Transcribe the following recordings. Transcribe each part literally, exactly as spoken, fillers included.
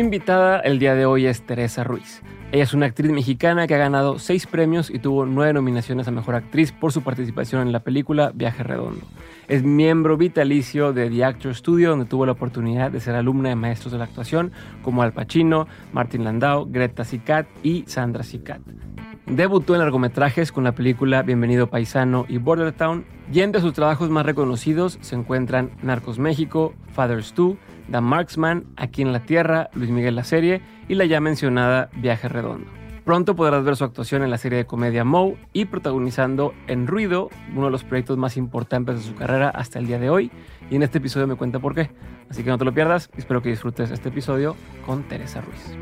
Mi invitada el día de hoy es Teresa Ruiz. Ella es una actriz mexicana que ha ganado seis premios y tuvo nueve nominaciones a Mejor Actriz por su participación en la película Viaje Redondo. Es miembro vitalicio de The Actors Studio, donde tuvo la oportunidad de ser alumna de maestros de la actuación como Al Pacino, Martin Landau, Greta Sikat y Sandra Sikat. Debutó en largometrajes con la película Bienvenido Paisano y Border Town, y entre sus trabajos más reconocidos se encuentran Narcos México, Fathers dos, The Marksman, Aquí en la Tierra, Luis Miguel la serie y la ya mencionada Viaje Redondo. Pronto podrás ver su actuación en la serie de comedia Moe y protagonizando En Ruido, uno de los proyectos más importantes de su carrera hasta el día de hoy, y en este episodio me cuenta por qué. Así que no te lo pierdas, espero que disfrutes este episodio con Teresa Ruiz.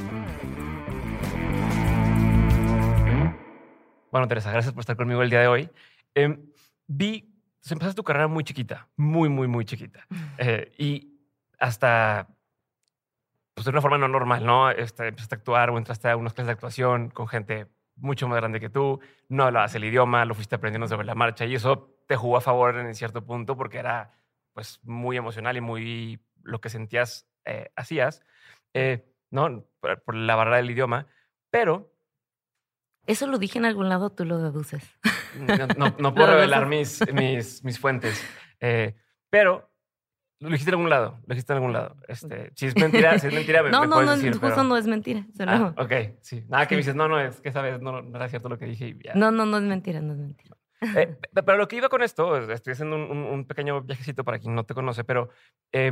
Bueno, Teresa, gracias por estar conmigo el día de hoy. Eh, vi, pues empezaste tu carrera muy chiquita, muy, muy, muy chiquita. Eh, y hasta, pues de una forma no normal, ¿no? Este, empezaste a actuar o entraste a unas clases de actuación con gente mucho más grande que tú, no hablabas el idioma, lo fuiste aprendiendo sobre la marcha y eso te jugó a favor en cierto punto porque era pues muy emocional y muy lo que sentías, eh, hacías, eh, ¿no? Por, por la barrera del idioma, pero... ¿Eso lo dije en algún lado, tú lo deduces? No, no, no puedo revelar mis, mis, mis fuentes. Eh, pero lo dijiste en algún lado. Lo dijiste en algún lado. Este, si es mentira, si es mentira, me, no, me no, puedes no, decir. justo pero... no es mentira. Solo... Ah, ok, sí. Nada que me dices, no, no, es que sabes, no, no era cierto lo que dije y ya. No, no, no es mentira, no es mentira. Eh, pero lo que iba con esto, estoy haciendo un, un, un pequeño viajecito para quien no te conoce, pero eh,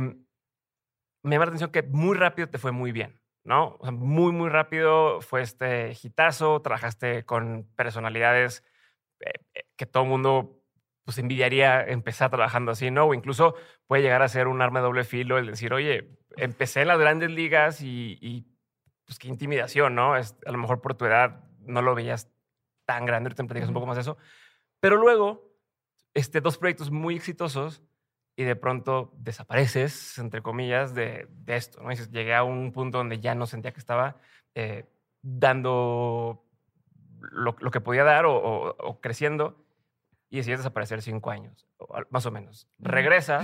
me llama la atención que muy rápido te fue muy bien. ¿No? O sea, muy, muy rápido fue este hitazo, trabajaste con personalidades eh, que todo el mundo pues, envidiaría empezar trabajando así, ¿no? O incluso puede llegar a ser un arma de doble filo el decir, oye, empecé en las grandes ligas y, y pues qué intimidación, ¿no? Es, a lo mejor por tu edad no lo veías tan grande, ahorita me platicas un poco más de eso. Pero luego, este, dos proyectos muy exitosos y de pronto desapareces, entre comillas, de, de esto, ¿no? Dices, llegué a un punto donde ya no sentía que estaba eh, dando lo, lo que podía dar o, o, o creciendo y decides desaparecer cinco años, o más o menos. Regresas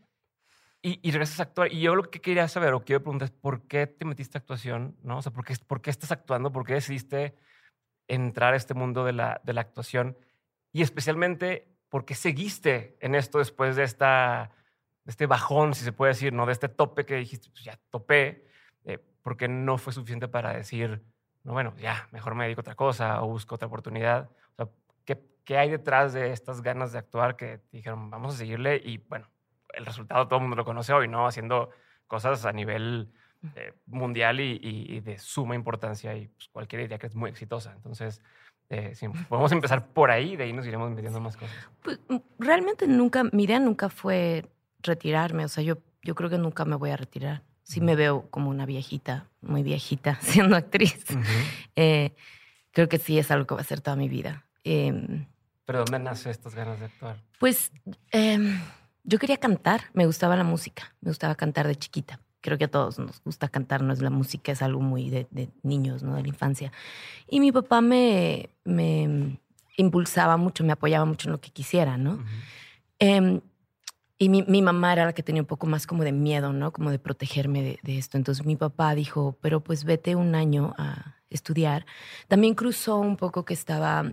y, y regresas a actuar. Y yo lo que quería saber o quiero preguntar es ¿por qué te metiste a actuación? ¿No? O sea, ¿por qué, ¿por qué estás actuando? ¿Por qué decidiste entrar a este mundo de la, de la actuación? Y especialmente... ¿por qué seguiste en esto después de, esta, de este bajón, si se puede decir, ¿no? De este tope que dijiste, pues ya topé, eh, porque no fue suficiente para decir, no, bueno, ya, mejor me dedico a otra cosa o busco otra oportunidad? O sea, ¿qué, qué hay detrás de estas ganas de actuar que dijeron, vamos a seguirle? Y bueno, el resultado todo el mundo lo conoce hoy, ¿no? Haciendo cosas a nivel eh, mundial y, y, y de suma importancia y pues, cualquiera diría que es muy exitosa. Entonces... Eh, sí, podemos empezar por ahí, de ahí nos iremos metiendo más cosas. Pues realmente nunca, mi idea nunca fue retirarme, o sea, yo, yo creo que nunca me voy a retirar. Sí uh-huh. me veo como una viejita, muy viejita, siendo actriz. Uh-huh. Eh, creo que sí es algo que va a ser toda mi vida. Eh, ¿Pero dónde nace estas ganas de actuar? Pues eh, yo quería cantar, me gustaba la música, me gustaba cantar de chiquita. Creo que a todos nos gusta cantar, no es la música, es algo muy de, de niños, ¿no? De la infancia. Y mi papá me, me impulsaba mucho, me apoyaba mucho en lo que quisiera, ¿no? Uh-huh. Eh, y mi, mi mamá era la que tenía un poco más como de miedo, ¿no? Como de protegerme de, de esto. Entonces mi papá dijo, pero pues vete un año a estudiar. También cruzó un poco que estaba,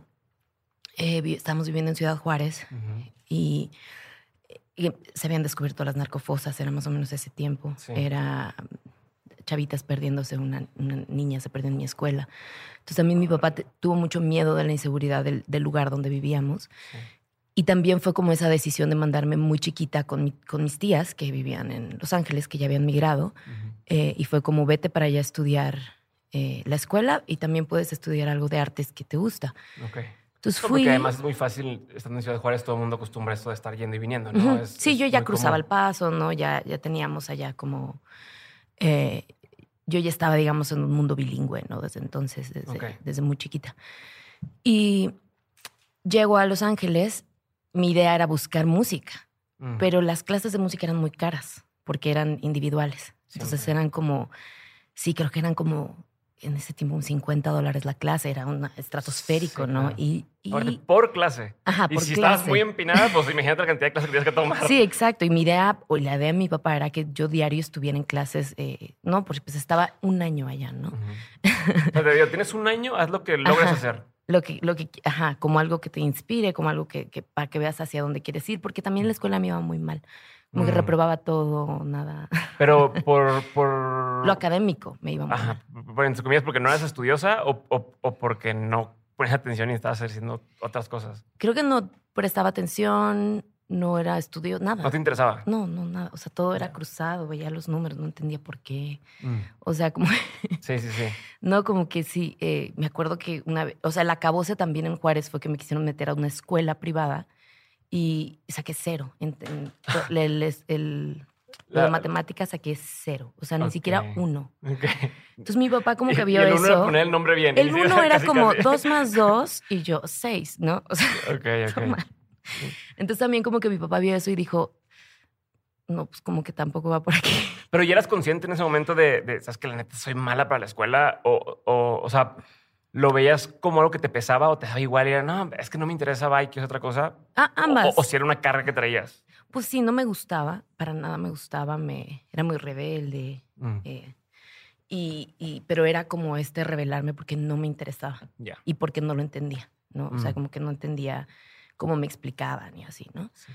eh, estábamos viviendo en Ciudad Juárez uh-huh. y... Y se habían descubierto las narcofosas, era más o menos ese tiempo. Sí. Era chavitas perdiéndose, una, una niña se perdió en mi escuela. Entonces también mi papá te, tuvo mucho miedo de la inseguridad del, del lugar donde vivíamos. Sí. Y también fue como esa decisión de mandarme muy chiquita con, mi, con mis tías que vivían en Los Ángeles, que ya habían migrado. Uh-huh. Eh, y fue como vete para allá a estudiar eh, la escuela y también puedes estudiar algo de artes que te gusta. Okay. Entonces fui... Porque además es muy fácil, estando en Ciudad Juárez, todo el mundo acostumbra a esto de estar yendo y viniendo, ¿no? Uh-huh. Es, sí, es yo ya cruzaba común. El Paso, ¿no? Ya, ya teníamos allá como... Eh, yo ya estaba, digamos, en un mundo bilingüe, ¿no? Desde entonces, desde, okay. desde muy chiquita. Y llego a Los Ángeles, mi idea era buscar música, mm. pero las clases de música eran muy caras porque eran individuales. Entonces Siempre. eran como... Sí, creo que eran como... en ese tiempo un cincuenta dólares la clase, era un estratosférico, Sí, ¿no? claro. Y, y Aparte, por clase. Ajá, y por si clase. estabas muy empinada, pues imagínate la cantidad de clases que tenías que tomar. Sí, exacto. Y mi idea, o la idea de mi papá era que yo diario estuviera en clases, eh, ¿no? Porque pues estaba un año allá, ¿no? Uh-huh. O sea, te digo, tienes un año, haz lo que logres Ajá. hacer. Lo que, lo que, ajá, como algo que te inspire, como algo que, que para que veas hacia dónde quieres ir, porque también la escuela me iba muy mal. Como que Mm. reprobaba todo, nada. Pero por... por... Lo académico me iba muy Ajá. mal. Por, entre comillas, porque no eras estudiosa o, o, o porque no ponías atención y estabas haciendo otras cosas. Creo que no prestaba atención, no era estudio, nada. ¿No te interesaba? No, no, nada. O sea, todo era cruzado, veía los números, no entendía por qué. Mm. O sea, como... Sí, sí, sí. No, como que sí. Eh, me acuerdo que una vez... O sea, el acabose también en Juárez fue que me quisieron meter a una escuela privada y saqué cero. En, en, el, el, el, La- lo de matemáticas saqué cero. O sea, ni Ok. siquiera uno. Ok. Entonces mi papá como que Y- vio y el uno eso. era poner el nombre bien. El y sí, uno era casi, como casi. dos más dos y yo seis, ¿no? O sea, Ok, todo ok. mal. Entonces también como que mi papá vio eso y dijo, no, pues como que tampoco va por aquí. Pero ¿ya eras consciente en ese momento de, de sabes que la neta soy mala para la escuela? O, o, o sea, ¿lo veías como algo que te pesaba o te daba igual y era, no, es que no me interesa, bye, que es otra cosa? Ah, ambas. O, o, o si era una carga que traías. Pues sí, no me gustaba, para nada me gustaba, me, era muy rebelde. Mm, eh, y, y, pero era como este rebelarme porque no me interesaba Ya. y porque no lo entendía, ¿no? O sea, Mm. como que no entendía cómo me explicaban y así, ¿no? Sí.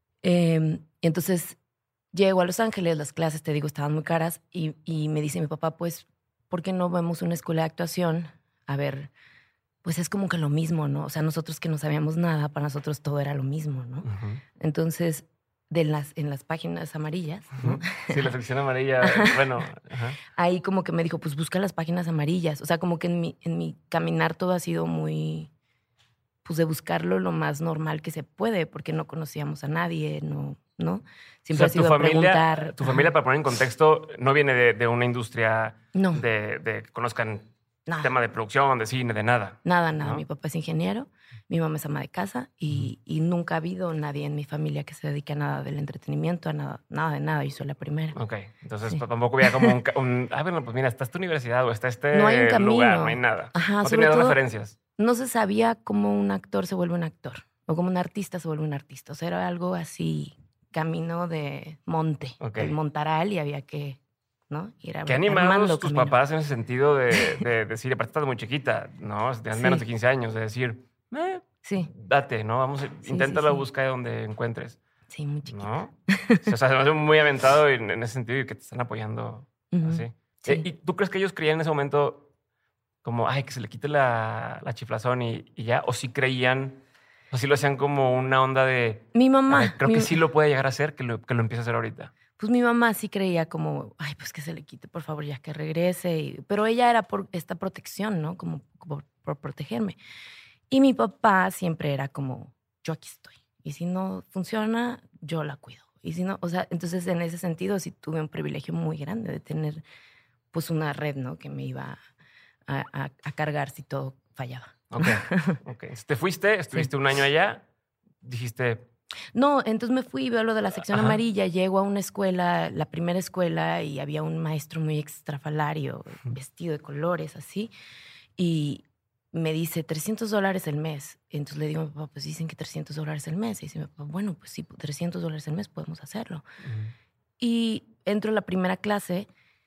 Eh, entonces llego a Los Ángeles, las clases, te digo, estaban muy caras y, y me dice mi papá, pues, ¿por qué no vemos una escuela de actuación? A ver, pues es como que lo mismo, ¿no? O sea, nosotros que no sabíamos nada, para nosotros todo era lo mismo, ¿no? Ujú. Entonces, de las, en las páginas amarillas, ¿no? Ujú. Sí, la sección amarilla, bueno. Ajá. Ahí como que me dijo, pues busca las páginas amarillas. O sea, como que en mi, en mi caminar todo ha sido muy, pues de buscarlo lo más normal que se puede, porque no conocíamos a nadie, no, ¿no? Siempre O sea, ha sido tu familia, preguntar. tu ajá. familia, para poner en contexto, no viene de, de una industria No, de, de que conozcan nada, tema de producción, de cine, de nada. nada, nada. ¿no? Mi papá es ingeniero, mi mamá es ama de casa y, y nunca ha habido nadie en mi familia que se dedique a nada del entretenimiento, a nada, nada de nada. Yo soy la primera. Ok, entonces Sí. pues, tampoco había como un, ca- un... Ah, bueno, pues mira, está esta universidad o está este No hay un camino. lugar, no hay nada. Ajá, no sobre tenía todo, referencias. no se sabía cómo un actor se vuelve un actor o cómo un artista se vuelve un artista. O sea, era algo así, camino de monte, Ok. el montaral y había que, ¿no? Ir a- Qué armando animados tus camino. papás en ese sentido de, de decir, aparte estás muy chiquita, ¿no? Tienes Sí. menos de quince años, de decir, eh, Sí, date, ¿no? Vamos, a- Sí, inténtalo, sí, sí. busca donde encuentres, sí, muy chiquita. ¿no? O sea, se me hace muy aventado en, en ese sentido y que te están apoyando Ujú, así. sí. Eh, ¿Y tú crees que ellos creían en ese momento como, ay, que se le quite la, la chiflazón y, y ya? ¿O sí creían, o sí lo hacían como una onda de, Mi a mamá, ver, creo mi- que sí lo puede llegar a hacer, que lo, que lo empiece a hacer ahorita? pues mi mamá sí creía como, ay, pues que se le quite, por favor, ya que regrese. Y- pero ella era por esta protección, ¿no? Como, como por protegerme. Y mi papá siempre era como, yo aquí estoy. Y si no funciona, yo la cuido. Y si no, o sea, entonces en ese sentido sí tuve un privilegio muy grande de tener pues una red, ¿no? Que me iba a, a- a cargar si todo fallaba. Ok, ok. Te fuiste, estuviste un año allá, dijiste, No, entonces me fui, veo lo de la sección Ajá. amarilla, llego a una escuela, la primera escuela, y había un maestro muy extrafalario, vestido de colores, así, y me dice trescientos dólares el mes. Entonces le digo a mi papá, pues dicen que trescientos dólares el mes. Y dice mi papá, bueno, pues sí, trescientos dólares el mes podemos hacerlo. ujú, Y entro a la primera clase,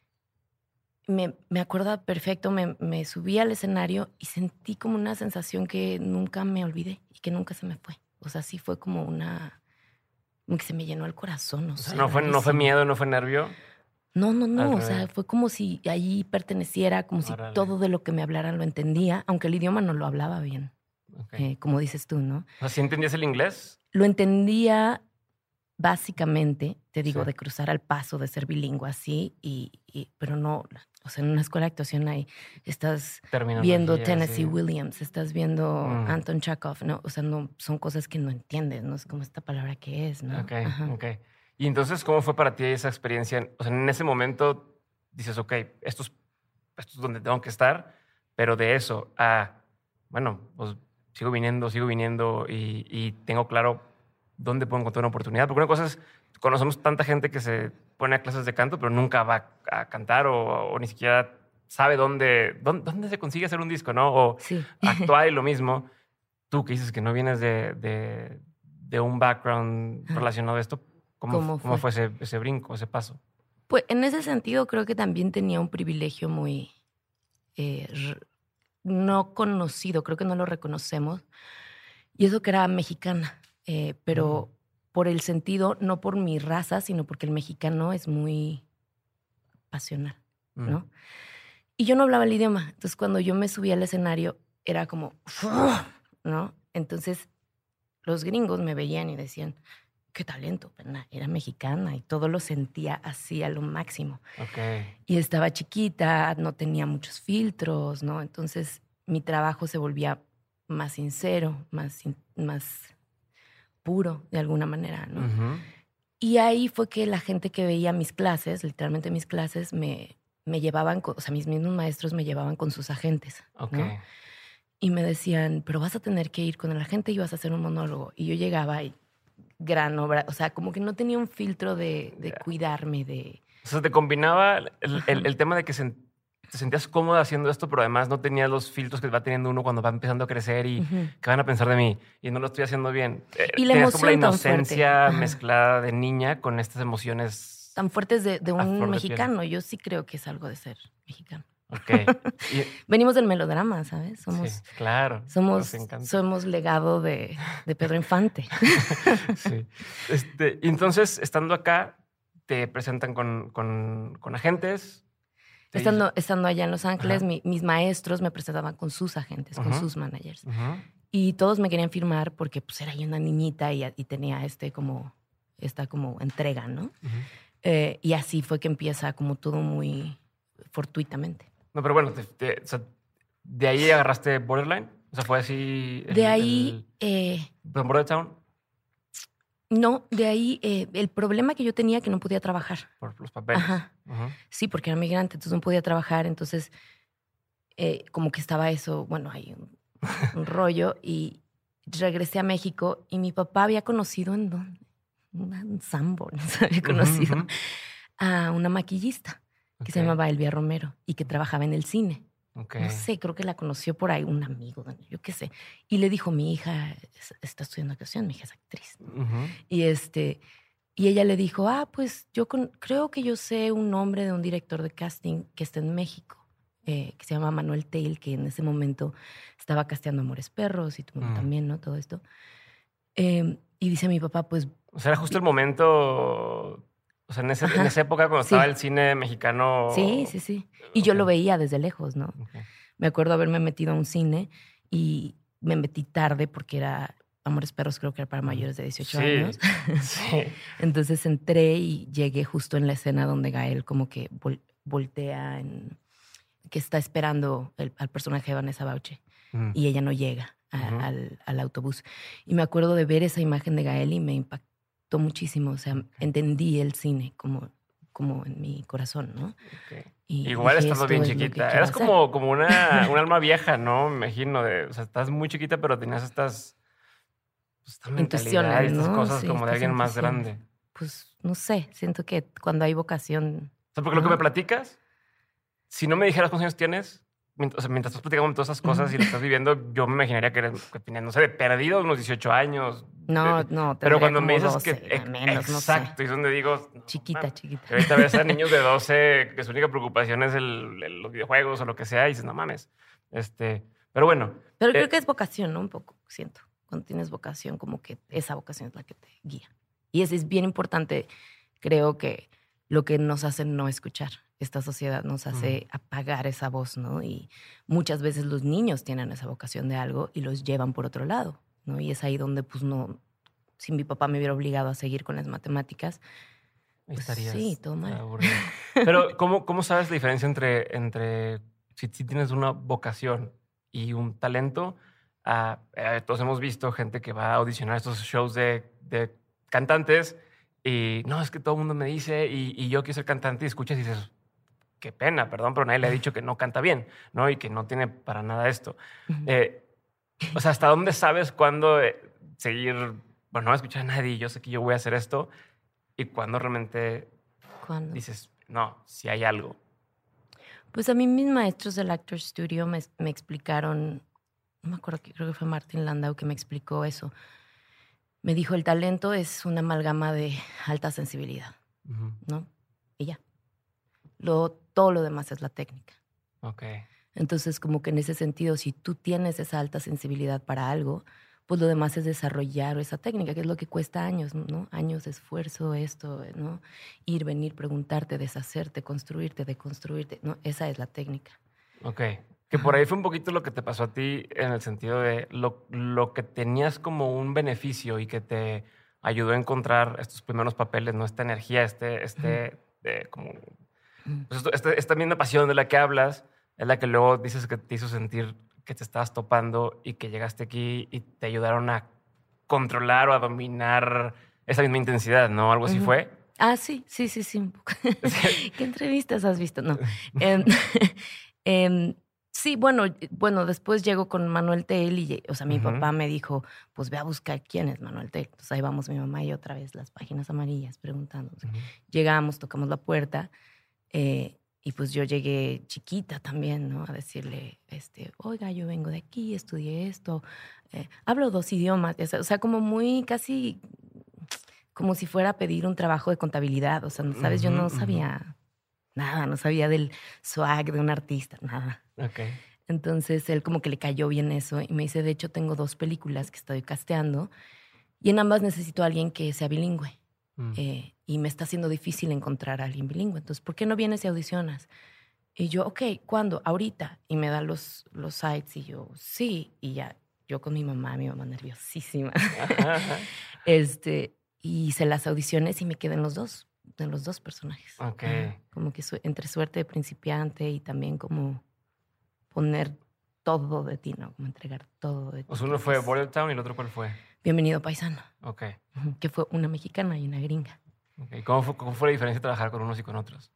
me, me acuerdo perfecto, me, me subí al escenario y sentí como una sensación que nunca me olvidé y que nunca se me fue. O sea, sí fue como una... como que se me llenó el corazón, no o sea, sé. no fue, no fue rarísimo. miedo, no fue nervio. No, no, no. Al O sea, revés. fue como si allí perteneciera, como si Órale. todo de lo que me hablaran lo entendía, aunque el idioma no lo hablaba bien, Ok. eh, como dices tú, ¿no? O sea, ¿sí entendías el inglés? Lo entendía básicamente, te digo, Sí. de cruzar al paso, de ser bilingüe así, y, y- pero no, o sea, en una escuela de actuación ahí estás Terminología, viendo Tennessee sí. Williams, estás viendo Mm. Anton Chekhov, ¿no? O sea, no, son cosas que no entiendes, ¿no? Es como esta palabra que es, ¿no? Ok, Ajá. ok. Y entonces, ¿cómo fue para ti esa experiencia? O sea, en ese momento dices, ok, esto es, esto es donde tengo que estar, pero de eso a, bueno, pues sigo viniendo, sigo viniendo y, y tengo claro dónde puedo encontrar una oportunidad. Porque una cosa es, conocemos tanta gente que se pone a clases de canto, pero nunca va a cantar o, o ni siquiera sabe dónde, dónde, dónde se consigue hacer un disco, ¿no? O Sí. actuar y lo mismo. Tú que dices que no vienes de, de, de un background Ajá. relacionado a esto, ¿cómo, ¿Cómo cómo fue, fue? ese, ese brinco, ese paso? Pues en ese sentido creo que también tenía un privilegio muy eh, r- no conocido, creo que no lo reconocemos, y eso que era mexicana, eh, pero por el sentido, no por mi raza, sino porque el mexicano es muy pasional, Mm. ¿no? Y yo no hablaba el idioma, entonces cuando yo me subía al escenario era como, ¿no? Entonces los gringos me veían y decían, qué talento, pena, era mexicana y todo lo sentía así a lo máximo. Ok. Y estaba chiquita, no tenía muchos filtros, ¿no? Entonces mi trabajo se volvía más sincero, más, sin- más puro de alguna manera, ¿no? Ujú. Y ahí fue que la gente que veía mis clases, literalmente mis clases, me, me llevaban, con- o sea, mis mismos maestros me llevaban con sus agentes, Ok. ¿no? Y me decían, pero vas a tener que ir con el agente y vas a hacer un monólogo. Y yo llegaba y gran obra, o sea, como que no tenía un filtro de, de Ya. cuidarme, de... O sea, te combinaba el, el- Ajá. el tema de que sen- te sentías cómoda haciendo esto, pero además no tenías los filtros que va teniendo uno cuando va empezando a crecer y Ujú. qué van a pensar de mí y no lo estoy haciendo bien. Eh, Y la tenías como la emoción tan fuerte. inocencia Ajá. mezclada de niña con estas emociones Tan fuertes de, de a flor un de mexicano. Yo sí creo que es algo de ser mexicano. Ok. Y- Venimos del melodrama, ¿sabes? Somos, sí, claro. somos, Nos encanta. somos legado de, de Pedro Infante. Sí. Este, y entonces, estando acá, te presentan con, con, con agentes. te Estando, dicen- estando allá en Los Ángeles, Ajá. mi- mis maestros me presentaban con sus agentes, con Ujú. sus managers. Ujú. Y todos me querían firmar porque pues era yo una niñita y, y tenía este como, esta como entrega, ¿no? Ujú. Eh, y así fue que empieza como todo muy fortuitamente. No, pero bueno, te- te- o sea, de ahí agarraste Borderline. O sea, fue así. El, De ahí, eh, el Border Town no, de ahí eh, el problema que yo tenía que no podía trabajar. por los papeles. Ajá. Ujú. Sí, porque era migrante, entonces no podía trabajar, entonces eh, como que estaba eso, bueno, hay un, un rollo y regresé a México y mi papá había conocido en dónde, un Sanborns, había Ujú, conocido ujú. a una maquillista que se Ok. llamaba Elvia Romero y que trabajaba en el cine. Ok. No sé, creo que la conoció por ahí un amigo, yo qué sé. Y le dijo, mi hija es- está estudiando actuación, mi hija es actriz. Ujú. Y este, y ella le dijo, ah, pues yo con- creo que yo sé un nombre de un director de casting que está en México, eh, que se llama Manuel Teil, que en ese momento estaba casteando Amores Perros y tú Mm. también, ¿no? Todo esto. Eh, y dice mi papá, pues O sea, era justo el momento. O sea, en, ese- en Ajá. esa época cuando Sí. estaba el cine mexicano. sí, sí, sí. Y yo Ok. lo veía desde lejos, ¿no? Ok. Me acuerdo haberme metido a un cine y me metí tarde porque era Amores Perros, creo que era para mayores de dieciocho Sí, años. sí. Entonces entré y llegué justo en la escena donde Gael como que vol- voltea, en, que está esperando el- al personaje de Vanessa Bauche Mm. y ella no llega a- Ujú. al, al autobús. Y me acuerdo de ver esa imagen de Gael y me impactó muchísimo. O sea, Ok. entendí el cine como, como en mi corazón, ¿no? Ok. Y Igual dije, estando esto bien es lo que chiquita. quiero Eras hacer. como, como una, un alma vieja, ¿no? Me imagino. De, o sea, estás muy chiquita, pero tenías estas, pues, esta mentalidad y Intuiciones, estas ¿no? cosas Sí, como de estas alguien más intuiciones. grande. Pues no sé, siento que cuando hay vocación. O sea, porque lo que ¿no? me platicas, si no me dijeras cuántos años tienes, mient- o sea, mientras estás platicando todas esas cosas y lo estás viviendo, yo me imaginaría que, eres, que tenías, no sé, de perdido unos dieciocho años. No, De- no, pero tendría cuando me como dices que. doce, ex- menos, no sé. exacto, y es donde digo. no, Chiquita, mames. chiquita. Y ahorita ves a niños de doce que su única preocupación es el, el- los videojuegos o lo que sea, y dices, no mames. Este, pero bueno. Pero eh, creo que es vocación, ¿no? Un poco, siento. Cuando tienes vocación, como que esa vocación es la que te guía. Y es, es bien importante, creo que lo que nos hace no escuchar. Esta sociedad nos hace apagar esa voz, ¿no? Y muchas veces los niños tienen esa vocación de algo y los llevan por otro lado, ¿no? Y es ahí donde, pues, no... Si mi papá me hubiera obligado a seguir con las matemáticas, Ahí pues estarías. sí, todo mal. aburrido. Pero, ¿cómo, ¿cómo sabes la diferencia entre, entre si, si tienes una vocación y un talento? Ah, eh, todos hemos visto gente que va a audicionar estos shows de, de cantantes y no, es que todo el mundo me dice y, y yo quiero ser cantante y escuchas y dices, qué pena, perdón, pero nadie le ha dicho que no canta bien, ¿no? Y que no tiene para nada esto. Ujú. Eh, o sea, ¿hasta dónde sabes cuándo eh, seguir, bueno, no escuchar a nadie, yo sé que yo voy a hacer esto y cuándo realmente ¿Cuándo? dices, no, si hay algo? Pues a mí mis maestros del Actor Studio me, me explicaron, no me acuerdo, creo que fue Martin Landau que me explicó eso. Me dijo, el talento es una amalgama de alta sensibilidad, uh-huh. ¿no? Y ya. Lo, todo lo demás es la técnica. Okay. Entonces, como que en ese sentido, si tú tienes esa alta sensibilidad para algo, pues lo demás es desarrollar esa técnica, que es lo que cuesta años, ¿no? Años de esfuerzo, esto, ¿no? Ir, venir, preguntarte, deshacerte, construirte, deconstruirte, ¿no? Esa es la técnica. Ok. Que por ahí fue un poquito lo que te pasó a ti en el sentido de lo, lo que tenías como un beneficio y que te ayudó a encontrar estos primeros papeles, ¿no? Esta energía, este, este, de, como, pues esto, este, esta misma pasión de la que hablas, es la que luego dices que te hizo sentir que te estabas topando y que llegaste aquí y te ayudaron a controlar o a dominar esa misma intensidad, ¿no? Algo así uh-huh. fue. Ah, sí, sí, sí, sí, un poco. ¿Qué entrevistas has visto? No. um, um, sí, bueno, bueno, después llego con Manuel Tell y, o sea, mi uh-huh. papá me dijo, pues ve a buscar quién es Manuel Tell. Entonces ahí vamos mi mamá y otra vez las páginas amarillas preguntando. Uh-huh. Llegamos, tocamos la puerta, eh, y pues yo llegué chiquita también, ¿no? A decirle, este, oiga, yo vengo de aquí, estudié esto, eh, hablo dos idiomas. O sea, como muy casi, como si fuera a pedir un trabajo de contabilidad. O sea, ¿sabes? Yo no sabía uh-huh. nada, no sabía del swag de un artista, nada. Okay. Entonces, él como que le cayó bien eso y me dice, de hecho, tengo dos películas que estoy casteando y en ambas necesito a alguien que sea bilingüe. Mm. Eh, y me está haciendo difícil encontrar a alguien bilingüe. Entonces, ¿por qué no vienes y audicionas? Y yo, ok, ¿cuándo? Ahorita. Y me da los, los sites y yo, sí. Y ya, yo con mi mamá, mi mamá nerviosísima. Ajá, ajá. este, y hice las audiciones y me quedé en los dos, en los dos personajes. Ok. Ah, como que su, entre suerte de principiante y también como poner todo de ti, ¿no? Como entregar todo de ti. O sea, uno fue Border Town y el otro, ¿cuál fue? Bienvenido Paisano. Ok. Que fue una mexicana y una gringa. Okay. ¿Cómo fue, ¿Cómo fue la diferencia de trabajar con unos y con otros?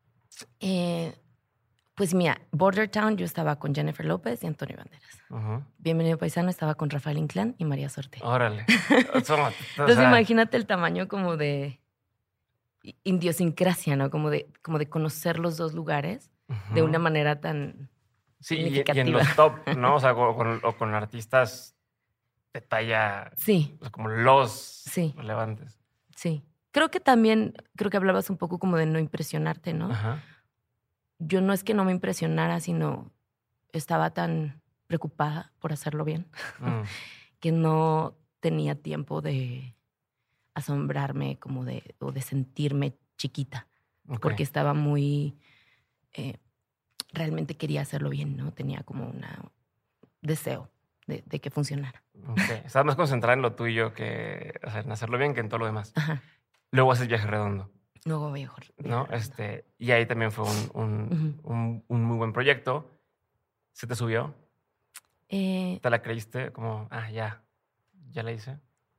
Eh, pues mira, Border Town yo estaba con Jennifer López y Antonio Banderas. Uh-huh. Bienvenido Paisano estaba con Rafael Inclán y María Sorte. Órale. Entonces o sea... imagínate el tamaño como de idiosincrasia, ¿no? Como de, como de conocer los dos lugares uh-huh. de una manera tan sí, y, y en los top, ¿no? O sea, o con, o con artistas de talla, sí. pues como los sí. relevantes. Sí. Creo que también, creo que hablabas un poco como de no impresionarte, ¿no? Ajá. Yo no es que no me impresionara, sino estaba tan preocupada por hacerlo bien mm. que no tenía tiempo de asombrarme como de, o de sentirme chiquita. Okay. Porque estaba muy, eh, realmente quería hacerlo bien, ¿no? Tenía como un deseo. De, de que funcionara. Okay. Estabas más concentrada en lo tuyo que o sea, en hacerlo bien que en todo lo demás. Ajá. Luego haces Viaje Redondo. Luego Viaje ¿no? Redondo. Este, y ahí también fue un, un, uh-huh. un, un muy buen proyecto. ¿Se te subió? Eh, ¿Te la creíste? Como, ah, ya, ya la hice.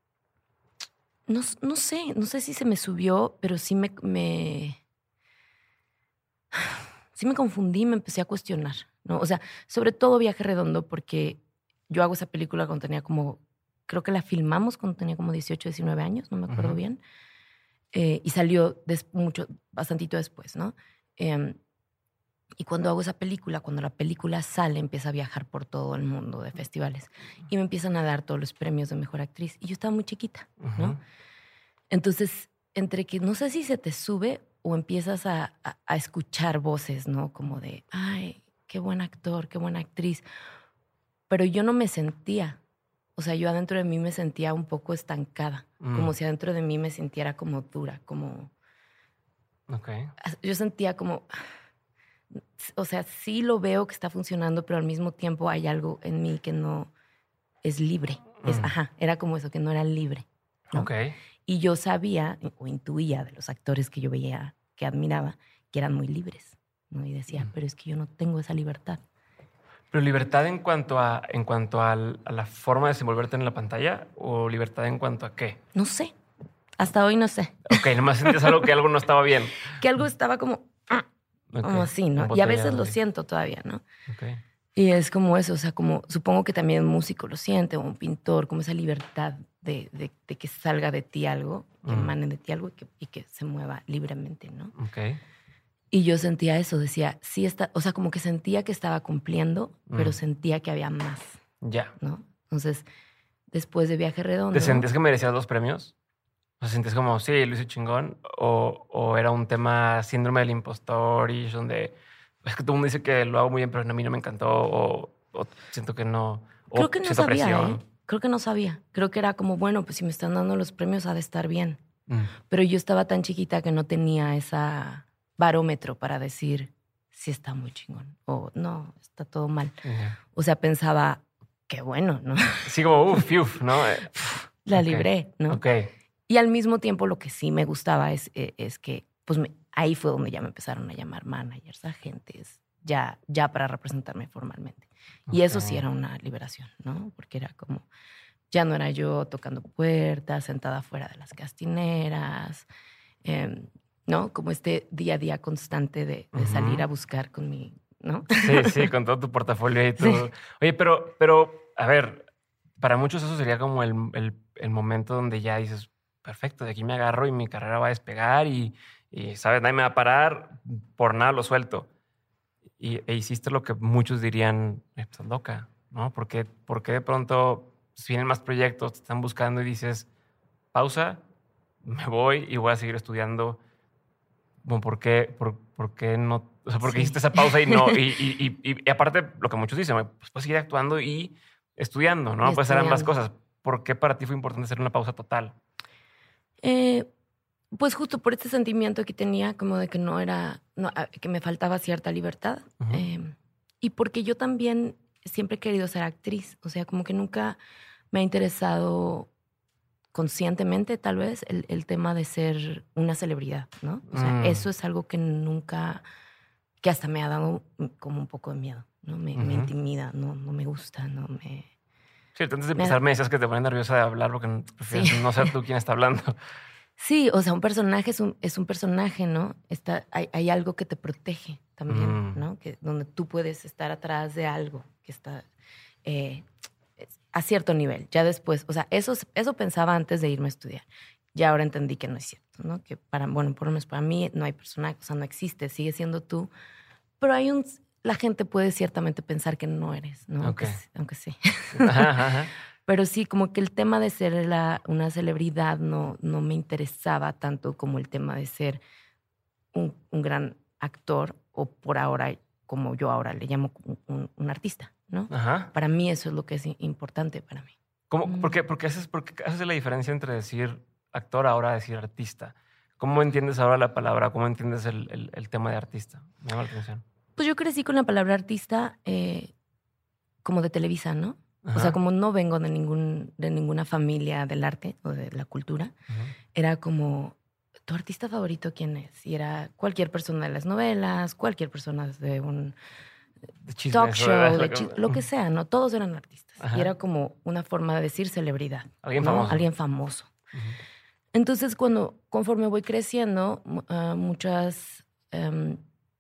No, no sé, no sé si se me subió, pero sí me, me... Sí me confundí, me empecé a cuestionar, ¿no? O sea, sobre todo Viaje Redondo porque... Yo hago esa película cuando tenía como, creo que la filmamos cuando tenía como dieciocho, diecinueve años, no me acuerdo uh-huh. bien. Eh, y salió des, mucho, bastantito después, ¿no? Eh, y cuando hago esa película, cuando la película sale, empieza a viajar por todo el mundo de festivales. Y me empiezan a dar todos los premios de Mejor Actriz. Y yo estaba muy chiquita, uh-huh. ¿no? Entonces, entre que no sé si se te sube o empiezas a, a, a escuchar voces, ¿no? Como de, ay, qué buen actor, qué buena actriz. Pero yo no me sentía, o sea, yo adentro de mí me sentía un poco estancada, mm. como si adentro de mí me sintiera como dura, como... Okay. Yo sentía como, o sea, sí lo veo que está funcionando, pero al mismo tiempo hay algo en mí que no es libre. Mm. Es, ajá, era como eso, que no era libre, ¿no? Okay. Y yo sabía o intuía de los actores que yo veía, que admiraba, que eran muy libres, ¿no? Y decía, mm. pero es que yo no tengo esa libertad. ¿Pero libertad en cuanto a, en cuanto a, a la forma de desenvolverte en la pantalla o libertad en cuanto a qué? No sé. Hasta hoy no sé. Ok, nomás sientes algo que algo no estaba bien. Que algo estaba como... Okay. Como así, ¿no? Y a veces lo siento todavía, ¿no? Okay. Y es como eso, o sea, como supongo que también un músico lo siente, o un pintor, como esa libertad de, de, de que salga de ti algo, que mm. emane de ti algo y que, y que se mueva libremente, ¿no? Ok. Y yo sentía eso, decía, sí está, o sea, como que sentía que estaba cumpliendo, pero Mm. sentía que había más, Ya. ¿no? Entonces, después de Viaje Redondo... ¿Te sentías que merecías los premios? ¿O sentías como, sí, lo hice chingón? ¿O, o era un tema síndrome del impostor y donde es que todo el mundo dice que lo hago muy bien, pero a mí no me encantó? ¿O, o siento que no? ¿O Creo que no siento sabía, presión? ¿eh? Creo que no sabía. Creo que era como, bueno, pues si me están dando los premios ha de estar bien. Mm. Pero yo estaba tan chiquita que no tenía esa barómetro para decir si está muy chingón o no, está todo mal. Yeah. O sea, pensaba, qué bueno, ¿no? Sí, como, uff, uff, ¿no? Eh, La ok, libré, ¿no? Ok. Y al mismo tiempo lo que sí me gustaba es, eh, es que pues me- ahí fue donde ya me empezaron a llamar managers, agentes, ya, ya para representarme formalmente. Y eso sí Ok. era una liberación, ¿no? Porque era como, ya no era yo tocando puertas, sentada fuera de las castineras, eh, ¿no? Como este día a día constante de, de salir a Ujú. buscar con mi, ¿no? Sí, sí, con todo tu portafolio y Sí. todo. Oye, pero, pero, a ver, para muchos eso sería como el, el- el momento donde ya dices, perfecto, de aquí me agarro y mi carrera va a despegar y, y, ¿sabes? Nadie me va a parar, por nada lo suelto. Y, e hiciste lo que muchos dirían, "Eh, estás loca, ¿no? Porque, porque de pronto si vienen más proyectos, te están buscando y dices, pausa, me voy y voy a seguir estudiando. Como, ¿por qué, por, por qué no? O sea, ¿por qué Sí. hiciste esa pausa y no? Y, y, y, y- y aparte, lo que muchos dicen, pues puedes seguir actuando y estudiando, ¿no? Y Puedes hacer ambas estudiando. cosas. ¿Por qué para ti fue importante hacer una pausa total? Eh, pues justo por este sentimiento que tenía, como de que no era, no, ah, que me faltaba cierta libertad. Ujú. eh, y porque yo también siempre he querido ser actriz, o sea, como que nunca me ha interesado conscientemente, tal vez, el, el tema de ser una celebridad, ¿no? O sea, Mm, eso es algo que nunca, que hasta me ha dado como un poco de miedo, ¿no? Me, me ujú. intimida, no, no me gusta, no me... Sí, antes de me empezar da- me decías que te pones nerviosa de hablar porque sí. prefieres no ser tú quien está hablando. Sí, o sea, un personaje es un, es un personaje, ¿no? Está, hay, hay algo que te protege también, Mm, ¿no? Que, donde tú puedes estar atrás de algo que está eh, es- a cierto nivel. Ya después, o sea, eso, eso pensaba antes de irme a estudiar. Ya ahora entendí que no es cierto, ¿no? Que para, bueno, por lo menos para mí no hay personaje, o sea, no existe, sigue siendo tú. Pero hay un, la gente puede ciertamente pensar que no eres, ¿no? ok. Aunque, s- aunque sí. Ajá, ajá, ajá. Pero sí, como que el tema de ser la, una celebridad no, no me interesaba tanto como el tema de ser un, un gran actor o por ahora, como yo ahora le llamo un, un- un artista, ¿no? Ajá. Para mí eso es lo que es i- importante para mí. ¿Cómo, por Mm. qué, por qué haces, por qué haces la diferencia entre decir actor ahora decir artista? ¿Cómo entiendes ahora la palabra? ¿Cómo entiendes el, el- el tema de artista? Me llama la atención. Pues yo crecí con la palabra artista eh, como de Televisa, ¿no? O sea, Ajá. como no vengo de, ningún, de ninguna familia del arte o de la cultura, Ujú. era como, ¿tu artista favorito quién es? Y era cualquier persona de las novelas, cualquier persona de un De chismes. talk ¿Verdad? show, de chi- lo que sea, ¿no? Todos eran artistas. Ajá. Y era como una forma de decir celebridad. Alguien ¿no? famoso. Alguien famoso. Ujú. Entonces, cuando, conforme voy creciendo, mu- ah, muchas em,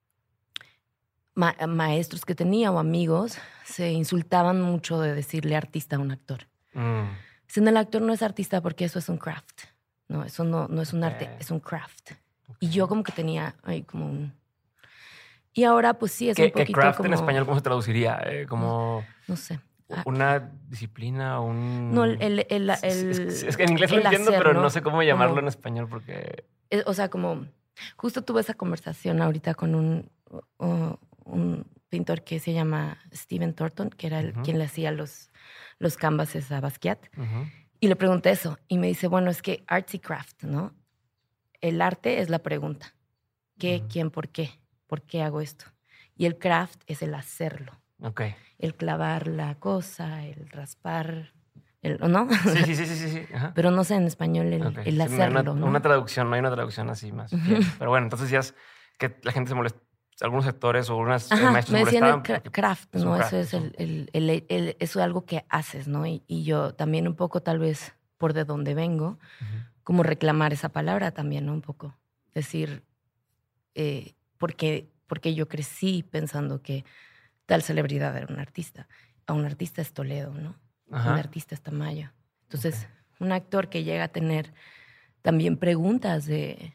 ma- maestros que tenía o amigos se insultaban mucho de decirle artista a un actor. Mm, Dicen, el actor no es artista porque eso es un craft. No, eso no, no es un arte, ok, es un craft. ok. Y yo como que tenía ahí como un... Y ahora pues sí, es un ¿Qué, qué poquito craft como... en español cómo se traduciría? Eh, como No sé. Ah, una disciplina, un... no, el... el, el, Sí, sí, es, el- es que en inglés lo el entiendo, hacer, pero ¿no? no sé cómo llamarlo Como- en español porque... eh, o sea, como... Justo tuve esa conversación ahorita con un, uh, un pintor que se llama Stephen Thornton, que era el, Ujú. quien le hacía los, los canvases a Basquiat. Ujú. Y le pregunté eso. Y me dice, bueno, es que artsy craft, ¿no? El arte es la pregunta. ¿Qué, Ujú. quién, por qué? ¿Por qué hago esto? Y el craft es el hacerlo. Ok. El clavar la cosa, el raspar, el, ¿no? Sí, sí, sí, sí, sí, sí. Ajá. Pero no sé en español el, Ok. el Sí, no hay hacerlo, una, ¿no? una traducción, no hay una traducción así más Ujú. fiel. Pero bueno, entonces ya es que la gente se molesta, algunos sectores o algunos Ajá, maestros me se decían el molestaban cra- porque craft, es un ¿no? craft, Eso es es un- el, el, el- el- eso es algo que haces, ¿no? Y, y yo también un poco, tal vez, por de donde vengo, Ujú. como reclamar esa palabra también, ¿no? Un poco. Decir, eh, porque, porque yo crecí pensando que tal celebridad era un artista. A un artista es Toledo, ¿no? Un Ajá. artista es Tamayo. Entonces, un actor que llega a tener también preguntas de, de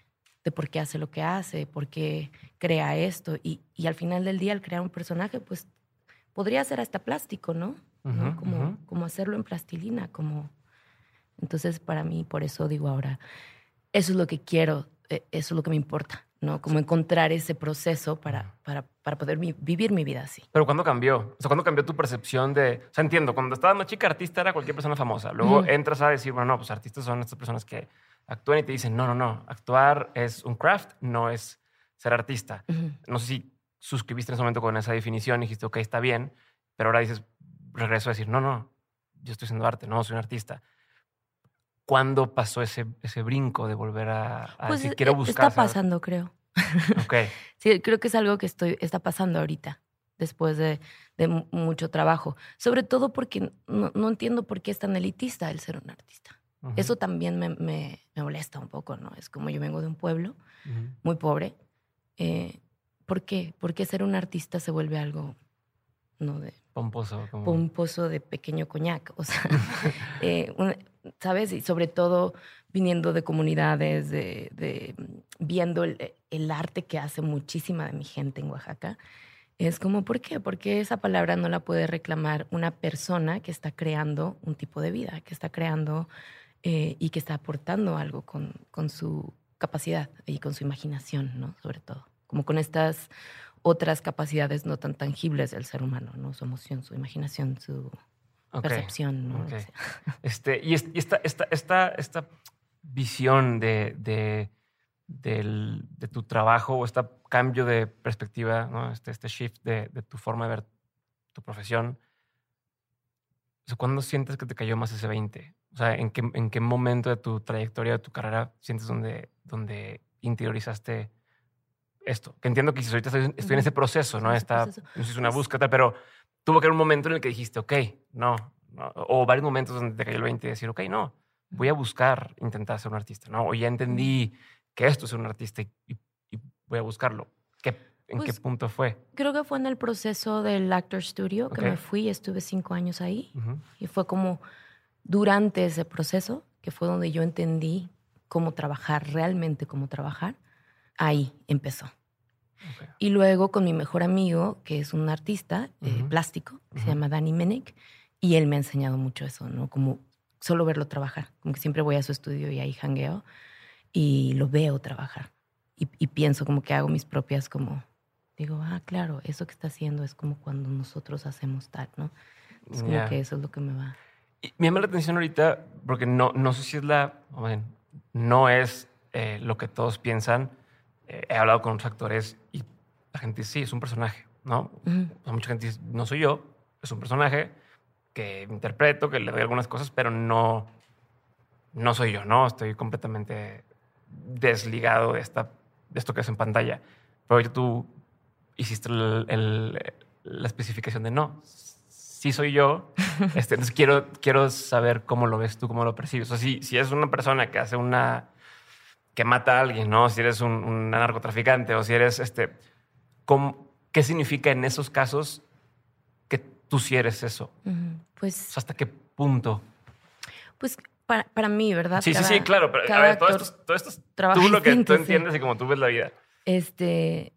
de por qué hace lo que hace, por qué crea esto. Y, y al final del día, al crear un personaje, pues podría ser hasta plástico, ¿no? Uh-huh, ¿no? Como, uh-huh. como hacerlo en plastilina, como... Entonces, para mí, por eso digo ahora, eso es lo que quiero, eso es lo que me importa, ¿no? Como encontrar ese proceso para, para, para poder vi- vivir mi vida así. Pero ¿cuándo cambió? O sea, ¿cuándo cambió tu percepción de...? O sea, entiendo, cuando estabas más chica, artista era cualquier persona famosa. Luego Mm. entras a decir, bueno, no, pues artistas son estas personas que actúan y te dicen, no, no, no, actuar es un craft, no es ser artista. Ujú. No sé si suscribiste en ese momento con esa definición y dijiste, ok, está bien, pero ahora dices, regreso a decir, no, no, yo estoy haciendo arte, no soy un artista. ¿Cuándo pasó ese, ese brinco de volver a, a Pues decir, eh, quiero buscar? está ¿sabes? pasando, creo. Ok. Sí, creo que es algo que estoy, está pasando ahorita, después de, de mu- mucho trabajo. Sobre todo porque no, no entiendo por qué es tan elitista el ser un artista. Uh-huh. Eso también me, me, me molesta un poco, ¿no? Es como yo vengo de un pueblo Uh-huh. muy pobre. Eh, ¿Por qué? ¿Por qué ser un artista se vuelve algo, no, de Pomposo. Como... pomposo de pequeño coñac? O sea, eh, un- ¿sabes? Y sobre todo viniendo de comunidades, de, de viendo el, el arte que hace muchísima de mi gente en Oaxaca. Es como, ¿por qué? Porque esa palabra no la puede reclamar una persona que está creando un tipo de vida, que está creando eh, y que está aportando algo con, con su capacidad y con su imaginación, ¿no? Sobre todo. Como con estas otras capacidades no tan tangibles del ser humano, ¿no? Su emoción, su imaginación, su Ok, percepción, ¿no? ok. O sea, Este, y, es- y esta, esta, esta, esta visión de, de, del- de tu trabajo o este cambio de perspectiva, ¿no? este, este shift de, de tu forma de ver tu profesión, o sea, ¿cuándo sientes que te cayó más ese veinte? O sea, ¿en qué, en qué momento de tu trayectoria, de tu carrera, sientes donde, donde interiorizaste esto? Que entiendo que dices, ahorita estoy, estoy en ese proceso, Estoy ¿no? en ese Está, proceso. no sé si es una Pues- búsqueda, pero tuvo que haber un momento en el que dijiste, ok, no, no, o varios momentos donde te cayó el veinte y decir, ok, no, voy a buscar intentar ser un artista, ¿no? O ya entendí que esto es ser un artista y, y- y voy a buscarlo. ¿Qué, ¿En Pues, qué punto fue? Creo que fue en el proceso del Actor Studio que Ok. me fui, estuve cinco años ahí. Ujú. Y fue como durante ese proceso que fue donde yo entendí cómo trabajar, realmente cómo trabajar. Ahí empezó. Ok. Y luego con mi mejor amigo, que es un artista eh, Ujú. plástico, que se Ujú. llama Danny Mennick, y él me ha enseñado mucho eso, ¿no? Como solo verlo trabajar. Como que siempre voy a su estudio y ahí jangueo y lo veo trabajar. Y, y pienso como que hago mis propias como... Digo, ah, claro, eso que está haciendo es como cuando nosotros hacemos tal, ¿no? Es como Ya. que eso es lo que me va... Y me llama la atención ahorita, porque no, no sé si es la, o bien, no es eh, lo que todos piensan. Eh, he hablado con otros actores y la gente dice, sí, es un personaje, ¿no? Ujú. O sea, mucha gente dice, no soy yo, es un personaje que interpreto, que le doy algunas cosas, pero no, no soy yo, ¿no? Estoy completamente desligado de, esta, de esto que es en pantalla. Pero ahorita tú hiciste el- el- la especificación de no, sí soy yo. Este, entonces quiero, quiero saber cómo lo ves tú, cómo lo percibes. O sea, si, si es una persona que hace una... que mata a alguien, ¿no? Si eres un, un narcotraficante o si eres... este, ¿cómo- ¿Qué significa en esos casos que tú sí eres eso? Ujú. O Pues, sea, ¿hasta qué punto? pues para, para mí, ¿verdad? Sí, sí, Cada- sí, claro. Pero a cada ver, todo actor esto, es- todo esto es trabaja tú lo que tú distinto, sí. entiendes y como tú ves la vida. Este,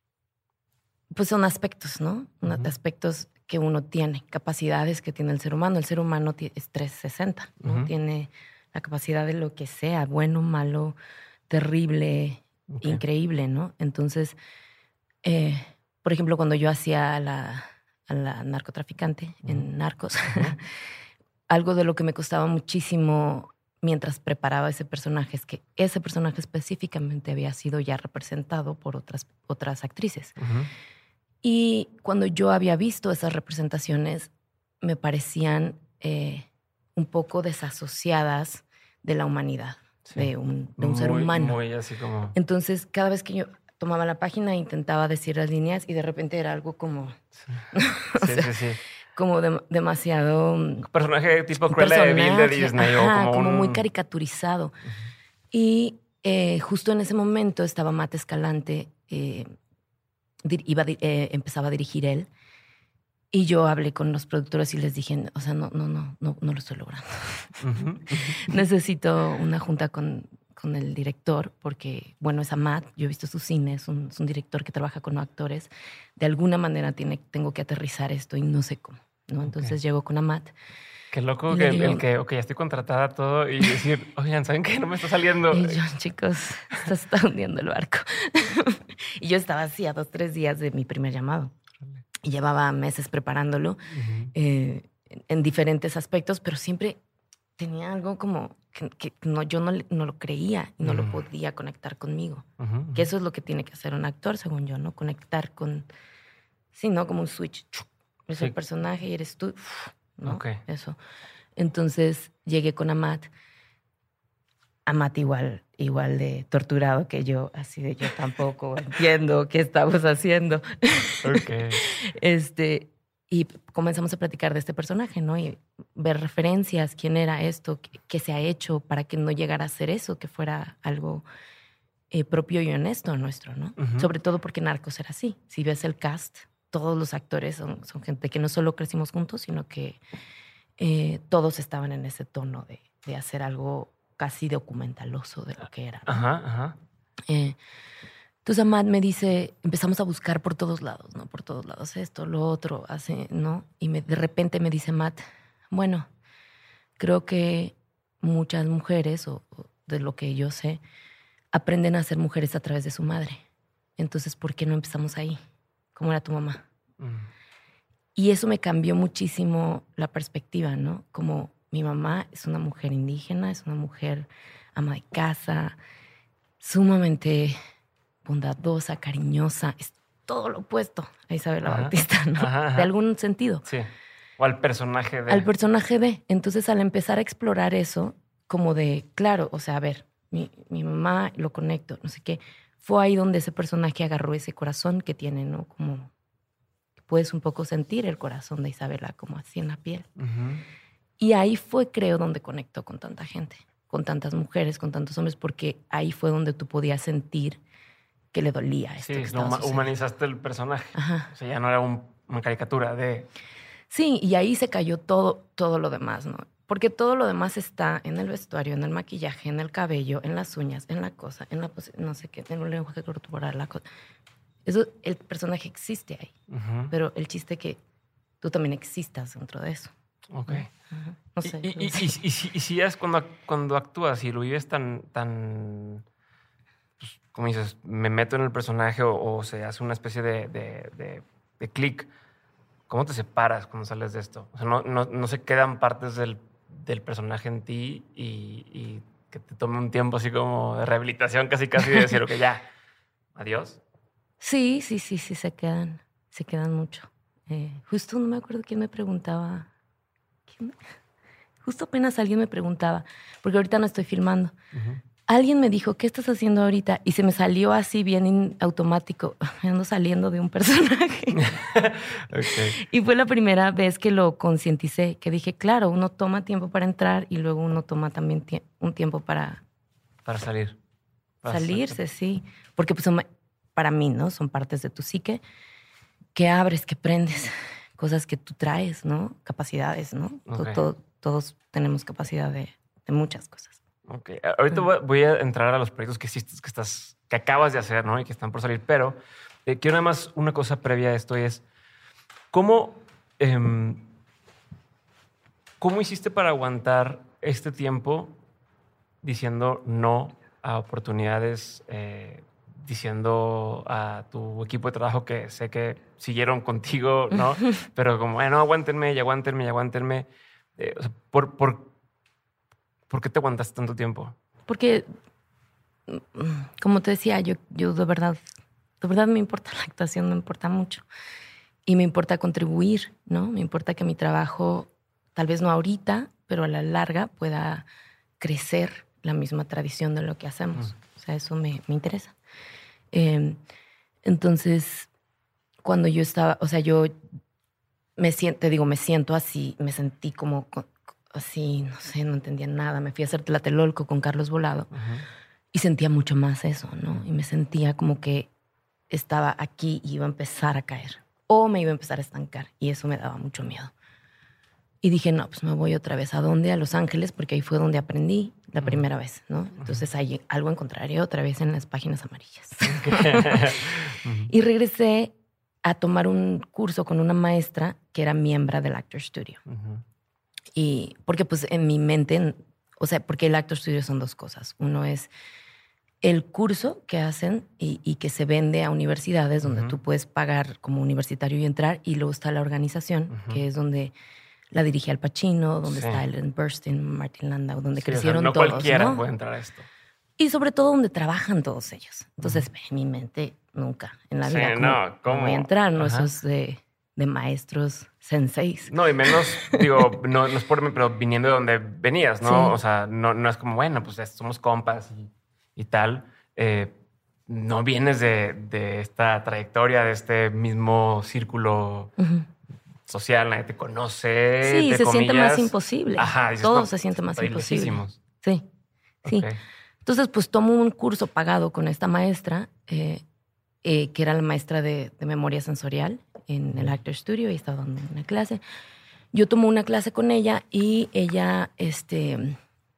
pues son aspectos, ¿no? Una- Ujú. Aspectos que uno tiene, capacidades que tiene el ser humano. El ser humano ti- es trescientos sesenta, ¿no? Ujú. Tiene la capacidad de lo que sea, bueno, malo, terrible, Ok. increíble, ¿no? Entonces, eh, por ejemplo, cuando yo hacía a la, a la narcotraficante en Narcos, algo de lo que me costaba muchísimo mientras preparaba ese personaje es que ese personaje específicamente había sido ya representado por otras, otras actrices. Ujú. Y cuando yo había visto esas representaciones, me parecían eh, un poco desasociadas de la humanidad, Sí. de un, de un ser Muy, humano. Muy así como... Entonces, cada vez que yo tomaba la página, intentaba decir las líneas y de repente era algo como, o Sí, sea, sí, sí. como dem- demasiado... mm, Personaje tipo un Cruella de Vil de personaje, Disney ajá, o como, como un... muy caricaturizado. Y eh, justo en ese momento estaba Matt Escalante, eh, dir- iba, a di- eh, empezaba a dirigir él, y yo hablé con los productores y les dije, o sea, no, no, no, no, no lo estoy logrando. Ujú, ujú. Necesito una junta con, con el director, porque, bueno, es Amat, yo he visto sus cines, es un, es un director que trabaja con actores. De alguna manera tiene, tengo que aterrizar esto y no sé cómo, ¿no? Entonces okay. llego con Amat. Qué loco Y que le el, digo, el que, ok, ya estoy contratada todo y decir, oigan, ¿saben qué? No me está saliendo. y yo, chicos, se está hundiendo el barco. Y yo estaba así a dos, tres días de mi primer llamado. Y llevaba meses preparándolo Uh-huh. eh, en, en diferentes aspectos, pero siempre tenía algo como que, que no, yo no, le- no lo creía y no Uh-huh. lo podía conectar conmigo. Uh-huh. Que eso es lo que tiene que hacer un actor, según yo, ¿no? Conectar con, sí, ¿no? Como un switch. Es Sí. el personaje y eres tú, ¿no? Ok. Eso. Entonces llegué con Amat. Amat igual, igual de torturado que yo, así de yo tampoco entiendo qué estamos haciendo. Ok. Este, y comenzamos a platicar de este personaje, ¿no? Y ver referencias, quién era esto, qué, qué se ha hecho para que no llegara a ser eso, que fuera algo eh, propio y honesto nuestro, ¿no? Uh-huh. Sobre todo porque Narcos era así. Si ves el cast, todos los actores son, son gente que no solo crecimos juntos, sino que eh, todos estaban en ese tono de, de hacer algo casi documentaloso de lo que era, ¿no? Ajá, ajá. Eh, entonces Amat me dice, empezamos a buscar por todos lados, ¿no? Por todos lados, esto, lo otro, hace, ¿no? Y me, de repente me dice Amat, bueno, creo que muchas mujeres, o, o de lo que yo sé, aprenden a ser mujeres a través de su madre. Entonces, ¿por qué no empezamos ahí? ¿Cómo era tu mamá? Mm. Y eso me cambió muchísimo la perspectiva, ¿no? Como mi mamá es una mujer indígena, es una mujer ama de casa, sumamente bondadosa, cariñosa, es todo lo opuesto a Isabela Ajá, Bautista, ¿no? ajá, ajá. De algún sentido. Sí. O al personaje de... Al personaje de. Entonces, al empezar a explorar eso, como de, claro, o sea, a ver, mi, mi mamá lo conecto, no sé qué, fue ahí donde ese personaje agarró ese corazón que tiene, ¿no? Como puedes un poco sentir el corazón de Isabela como así en la piel. Uh-huh. Y ahí fue, creo, donde conectó con tanta gente, con tantas mujeres, con tantos hombres, porque ahí fue donde tú podías sentir que le dolía esto Sí, que no, estaba huma- sucediendo. humanizaste el personaje. Ajá. O sea, ya no era un- una caricatura de... Sí, y ahí se cayó todo, todo lo demás, ¿no? Porque todo lo demás está en el vestuario, en el maquillaje, en el cabello, en las uñas, en la cosa, en la pose- no sé qué, en el lenguaje corporal, la cosa. Eso, el personaje existe ahí, Uh-huh. pero el chiste es que tú también existas dentro de eso. Ok. Ajá. No sé. Y, y, pero y, sí. y- y si, y si es cuando, cuando actúas y lo vives tan, tan pues, como dices, me meto en el personaje o, o se hace una especie de, de, de, de clic, ¿cómo te separas cuando sales de esto? O sea, no, no, no se quedan partes del, del personaje en ti y, y que te tome un tiempo así como de rehabilitación, casi casi de decir, ok, ya, adiós. Sí, sí, sí, sí, se quedan, se quedan mucho. Eh, justo no me acuerdo quién me preguntaba. ¿Quién? Justo apenas alguien me preguntaba, porque ahorita no estoy filmando. Uh-huh. Alguien me dijo, ¿qué estás haciendo ahorita? Y se me salió así bien in- automático. Ando saliendo de un personaje. Ok. Y fue la primera vez que lo concienticé, que dije, claro, uno toma tiempo para entrar y luego uno toma también tie- un tiempo para Para salir. Para salirse, sí. Porque pues son, para mí, ¿no? Son partes de tu psique que abres, que prendes, cosas que tú traes, ¿no? Capacidades, ¿no? To- Ok. to- todos tenemos capacidad de, de muchas cosas. Ok. Ahorita voy a- voy a entrar a los proyectos que hiciste, que estás, que acabas de hacer, ¿no? Y que están por salir. Pero eh, quiero nada más una cosa previa a esto y es cómo, em, ¿cómo hiciste para aguantar este tiempo diciendo no a oportunidades, eh, diciendo a tu equipo de trabajo que sé que siguieron contigo, ¿no? Pero como, bueno, aguántenme y aguántenme y aguántenme. Eh, o sea, ¿por, por, ¿por qué te aguantaste tanto tiempo? Porque, mm, como te decía, yo, yo de verdad, de verdad me importa la actuación, me importa mucho. Y me importa contribuir, ¿no? Me importa que mi trabajo, tal vez no ahorita, pero a la larga pueda crecer la misma tradición de lo que hacemos. O sea, eso me, me interesa. Eh, entonces, cuando yo estaba, o sea, yo me siento, te digo, me siento así, me sentí como co- así, no sé, no entendía nada. Me fui a hacer Tlatelolco con Carlos Volado Uh-huh. y sentía mucho más eso, ¿no? Y me sentía como que estaba aquí y iba a empezar a caer o me iba a empezar a estancar y eso me daba mucho miedo. Y dije, no, pues me voy otra vez. ¿A dónde? A Los Ángeles, porque ahí fue donde aprendí la uh-huh. primera vez, ¿no? Entonces ahí algo encontraré otra vez en las páginas amarillas. uh-huh. Y regresé a tomar un curso con una maestra que era miembro del Actor Studio. Uh-huh. Y porque pues en mi mente, o sea, porque el Actor Studio son dos cosas. Uno es el curso que hacen y, y que se vende a universidades donde uh-huh. tú puedes pagar como universitario y entrar, y luego está la organización, uh-huh. que es donde la dirige Al Pacino, donde sí. está Ellen Burstyn, Martin Landau, donde sí, crecieron o sea, no todos. Cualquiera ¿no? puede entrar a esto. Y sobre todo donde trabajan todos ellos. Entonces, uh-huh. en mi mente, nunca en la vida sí, ¿cómo, no, ¿cómo? ¿cómo voy a entrar? ¿No? Eso es de, de maestros senseis. No, y menos, digo, no, no es por mí, pero viniendo de donde venías, ¿no? Sí. O sea, no, no es como, bueno, pues somos compas y, y tal. Eh, no vienes de, de esta trayectoria, de este mismo círculo uh-huh. social, nadie te conoce. Sí, te se comillas. siente más imposible. Ajá. Dices, Todo no, se siente más imposible. Lejísimos. Sí, sí. Okay. Entonces, pues tomo un curso pagado con esta maestra, eh, eh, que era la maestra de, de memoria sensorial en el Actor Studio, y estaba dando una clase. Yo tomo una clase con ella y ella este,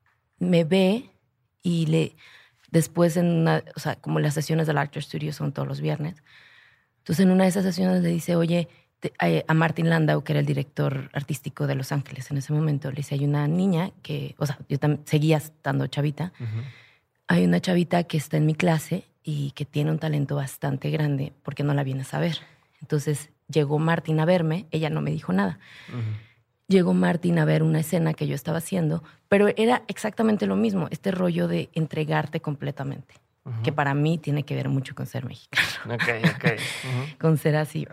me ve y le... Después, en una, o sea, como las sesiones del Actor Studio son todos los viernes, entonces en una de esas sesiones le dice, oye, te, a, a Martin Landau, que era el director artístico de Los Ángeles en ese momento, le dice, hay una niña que, o sea, yo también seguía estando chavita, uh-huh. hay una chavita que está en mi clase y que tiene un talento bastante grande, porque no la vienes a ver. Entonces llegó Martin a verme, ella no me dijo nada. Uh-huh. Llegó Martin a ver una escena que yo estaba haciendo, pero era exactamente lo mismo, este rollo de entregarte completamente, uh-huh. que para mí tiene que ver mucho con ser mexicano. Ok, ok. Uh-huh. Con ser así.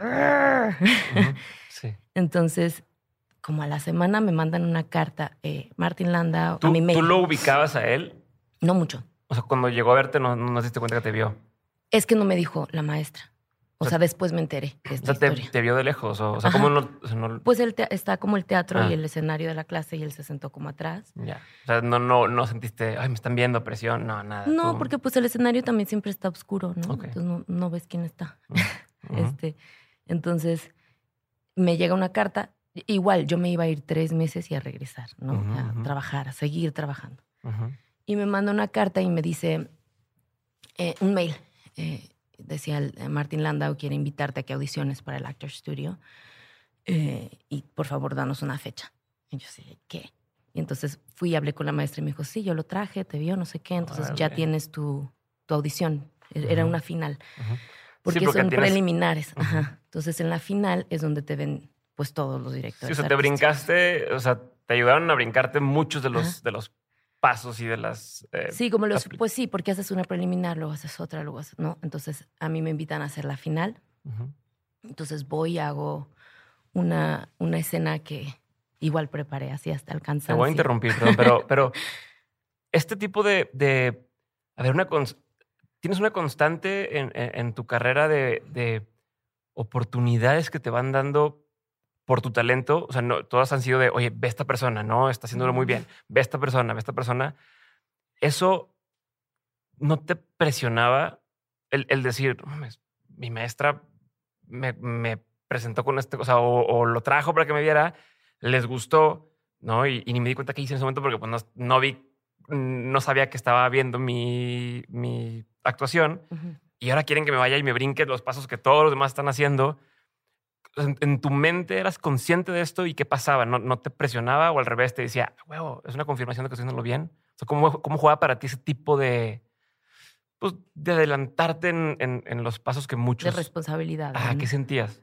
Uh-huh. Sí. Entonces, como a la semana me mandan una carta, eh, Martin Landau, ¿Tú, a mi mail. ¿Tú lo ubicabas a él? No mucho. O sea, cuando llegó a verte, no, no te diste cuenta que te vio. Es que no me dijo la maestra. O sea, después me enteré de esta o sea, historia. Te, te vio de lejos. O, o sea, ¿cómo no, o sea, no...? Pues él te, está como el teatro ah. y el escenario de la clase, y él se sentó como atrás. Ya. O sea, no, no, no sentiste, ay, me están viendo, presión, no, nada. No, tú... porque pues el escenario también siempre está oscuro, ¿no? Okay. Entonces no, no ves quién está. Uh-huh. este, entonces me llega una carta. Igual, yo me iba a ir tres meses y a regresar, ¿no? Uh-huh, a uh-huh. trabajar, a seguir trabajando. Uh-huh. Y me manda una carta y me dice, eh, un mail, eh, decía, Martin Landau quiere invitarte a que audiciones para el Actor Studio, eh, y por favor danos una fecha. Y yo decía, ¿qué? Y entonces fui y hablé con la maestra y me dijo, sí, yo lo traje, te vio, no sé qué, entonces Órale. ya tienes tu, tu audición. Uh-huh. Era una final. Uh-huh. Porque, sí, porque son tienes... preliminares. Uh-huh. Ajá. Entonces en la final es donde te ven pues todos los directores. Sí, o sea, te brincaste, o sea, te ayudaron a brincarte muchos de los, de los pasos y de las... Eh, sí, como los... Pues sí, porque haces una preliminar, luego haces otra, luego haces... ¿no? Entonces, a mí me invitan a hacer la final. Uh-huh. Entonces voy y hago una, una escena que igual preparé así hasta el cansancio. Te voy a interrumpir, perdón, pero, pero este tipo de... de a ver, una cons, tienes una constante en, en, en tu carrera de, de oportunidades que te van dando por tu talento. O sea, no, todas han sido de, oye, ve esta persona, ¿no? Está haciéndolo muy bien. Ve esta persona, ve esta persona. Eso no te presionaba el, el decir, mi maestra me, me presentó con este, o sea, o, o lo trajo para que me viera, les gustó, ¿no? Y, y ni me di cuenta que hice en ese momento porque pues, no, no vi, no sabía que estaba viendo mi, mi actuación. Uh-huh. Y ahora quieren que me vaya y me brinque los pasos que todos los demás están haciendo. En, en tu mente eras consciente de esto y qué pasaba, no, no te presionaba o al revés te decía, huevo, es una confirmación de que estoy haciéndolo bien. O sea, ¿cómo, cómo jugaba para ti ese tipo de, pues, de adelantarte en, en, en los pasos que muchos... De responsabilidad. Ah, ¿no? ¿qué sentías?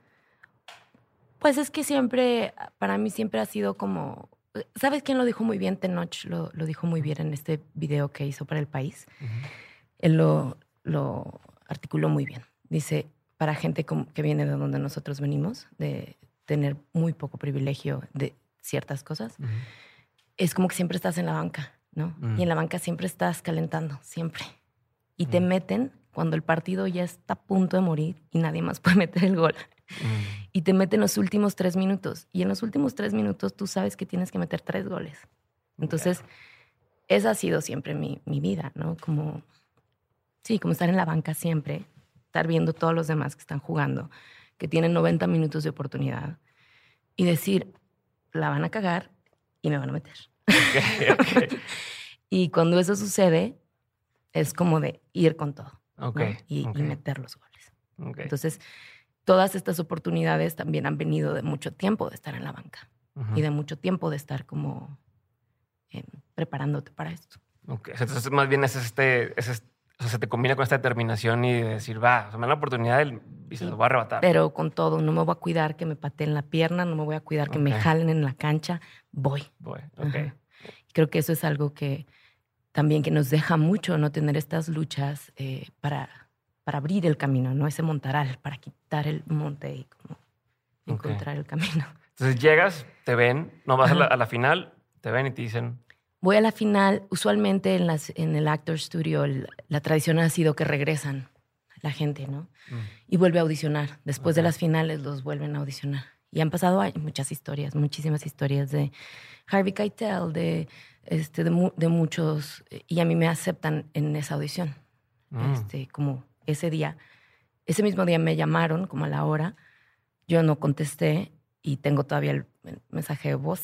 Pues es que siempre, para mí siempre ha sido como... ¿Sabes quién lo dijo muy bien? Tenoch lo, lo dijo muy bien en este video que hizo para El País. Uh-huh. Él lo, lo articuló muy bien. Dice, para gente que viene de donde nosotros venimos, de tener muy poco privilegio de ciertas cosas, uh-huh. es como que siempre estás en la banca, ¿no? Uh-huh. Y en la banca siempre estás calentando, siempre. Y uh-huh. te meten cuando el partido ya está a punto de morir y nadie más puede meter el gol. Uh-huh. Y te meten los últimos tres minutos. Y en los últimos tres minutos tú sabes que tienes que meter tres goles. Entonces, yeah. esa ha sido siempre mi, mi vida, ¿no? Como, sí, como estar en la banca siempre, estar viendo todos los demás que están jugando, que tienen noventa minutos de oportunidad y decir, la van a cagar y me van a meter. Okay, okay. Y cuando eso sucede, es como de ir con todo, okay, ¿no? y, okay. y meter los goles. Okay. Entonces, todas estas oportunidades también han venido de mucho tiempo de estar en la banca uh-huh. y de mucho tiempo de estar como eh, preparándote para esto. Okay. Entonces, más bien es este, es este, o sea, se te combina con esta determinación y de decir, va, o sea, me da la oportunidad y se sí, lo voy a arrebatar. Pero con todo, no me voy a cuidar que me pateen la pierna, no me voy a cuidar que okay. me jalen en la cancha, voy. Voy, ok. Uh-huh. Creo que eso es algo que también que nos deja mucho, no tener estas luchas eh, para, para abrir el camino, no ese montaral, para quitar el monte y como okay. encontrar el camino. Entonces llegas, te ven, no vas a la, a la final, te ven y te dicen... Voy a la final. Usualmente en, las, en el Actor Studio el, la tradición ha sido que regresan la gente, ¿no? Mm. Y vuelve a audicionar. Después okay. de las finales los vuelven a audicionar. Y han pasado muchas historias, muchísimas historias de Harvey Keitel, de, este, de, mu- de muchos. Y a mí me aceptan en esa audición. Mm. Este, como ese día. Ese mismo día me llamaron, como a la hora. Yo no contesté y tengo todavía el, el mensaje de voz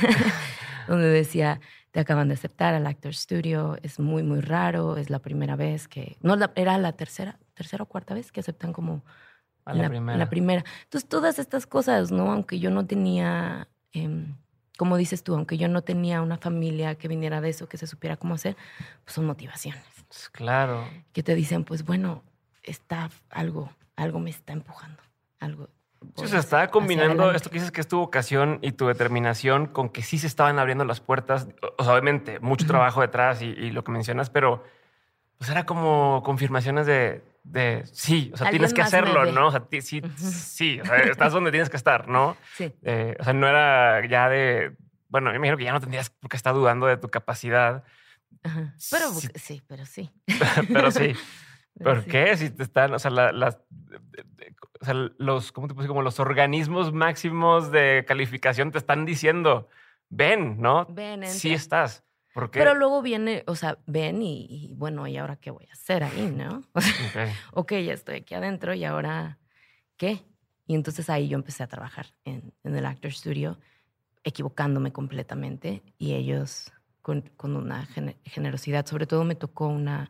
donde decía... Te acaban de aceptar al Actor Studio, es muy, muy raro, es la primera vez que... No, la, era la tercera, tercera o cuarta vez que aceptan como... A la, la primera. La primera. Entonces, todas estas cosas, ¿no? Aunque yo no tenía, eh, como dices tú, aunque yo no tenía una familia que viniera de eso, que se supiera cómo hacer, pues son motivaciones. Claro. Que te dicen, pues bueno, está algo, algo me está empujando, algo... Sí, o sea, estaba combinando esto que dices que es tu vocación y tu determinación con que sí se estaban abriendo las puertas. O sea, obviamente, mucho uh-huh. trabajo detrás y, y lo que mencionas, pero pues era como confirmaciones de, de sí, o sea, tienes que hacerlo, ¿no? O sea, t- sí, uh-huh. sí, o sea, estás donde tienes que estar, ¿no? Sí. Eh, o sea, no era ya de, bueno, me imagino que ya no tendrías por qué estar dudando de tu capacidad. Uh-huh. Pero sí, sí pero sí. pero sí. ¿Por sí. qué? Si te están, o sea, la, las, o sea, los, ¿cómo te puse? Como los organismos máximos de calificación te están diciendo, ven, ¿no? Ven, entra. Sí estás. ¿Por qué? Pero luego viene, o sea, ven y, y bueno, ¿y ahora qué voy a hacer ahí, no? O sea, okay. ok, ya estoy aquí adentro y ahora, ¿qué? Y entonces ahí yo empecé a trabajar en, en el Actor Studio, equivocándome completamente y ellos con, con una gener- generosidad. Sobre todo me tocó una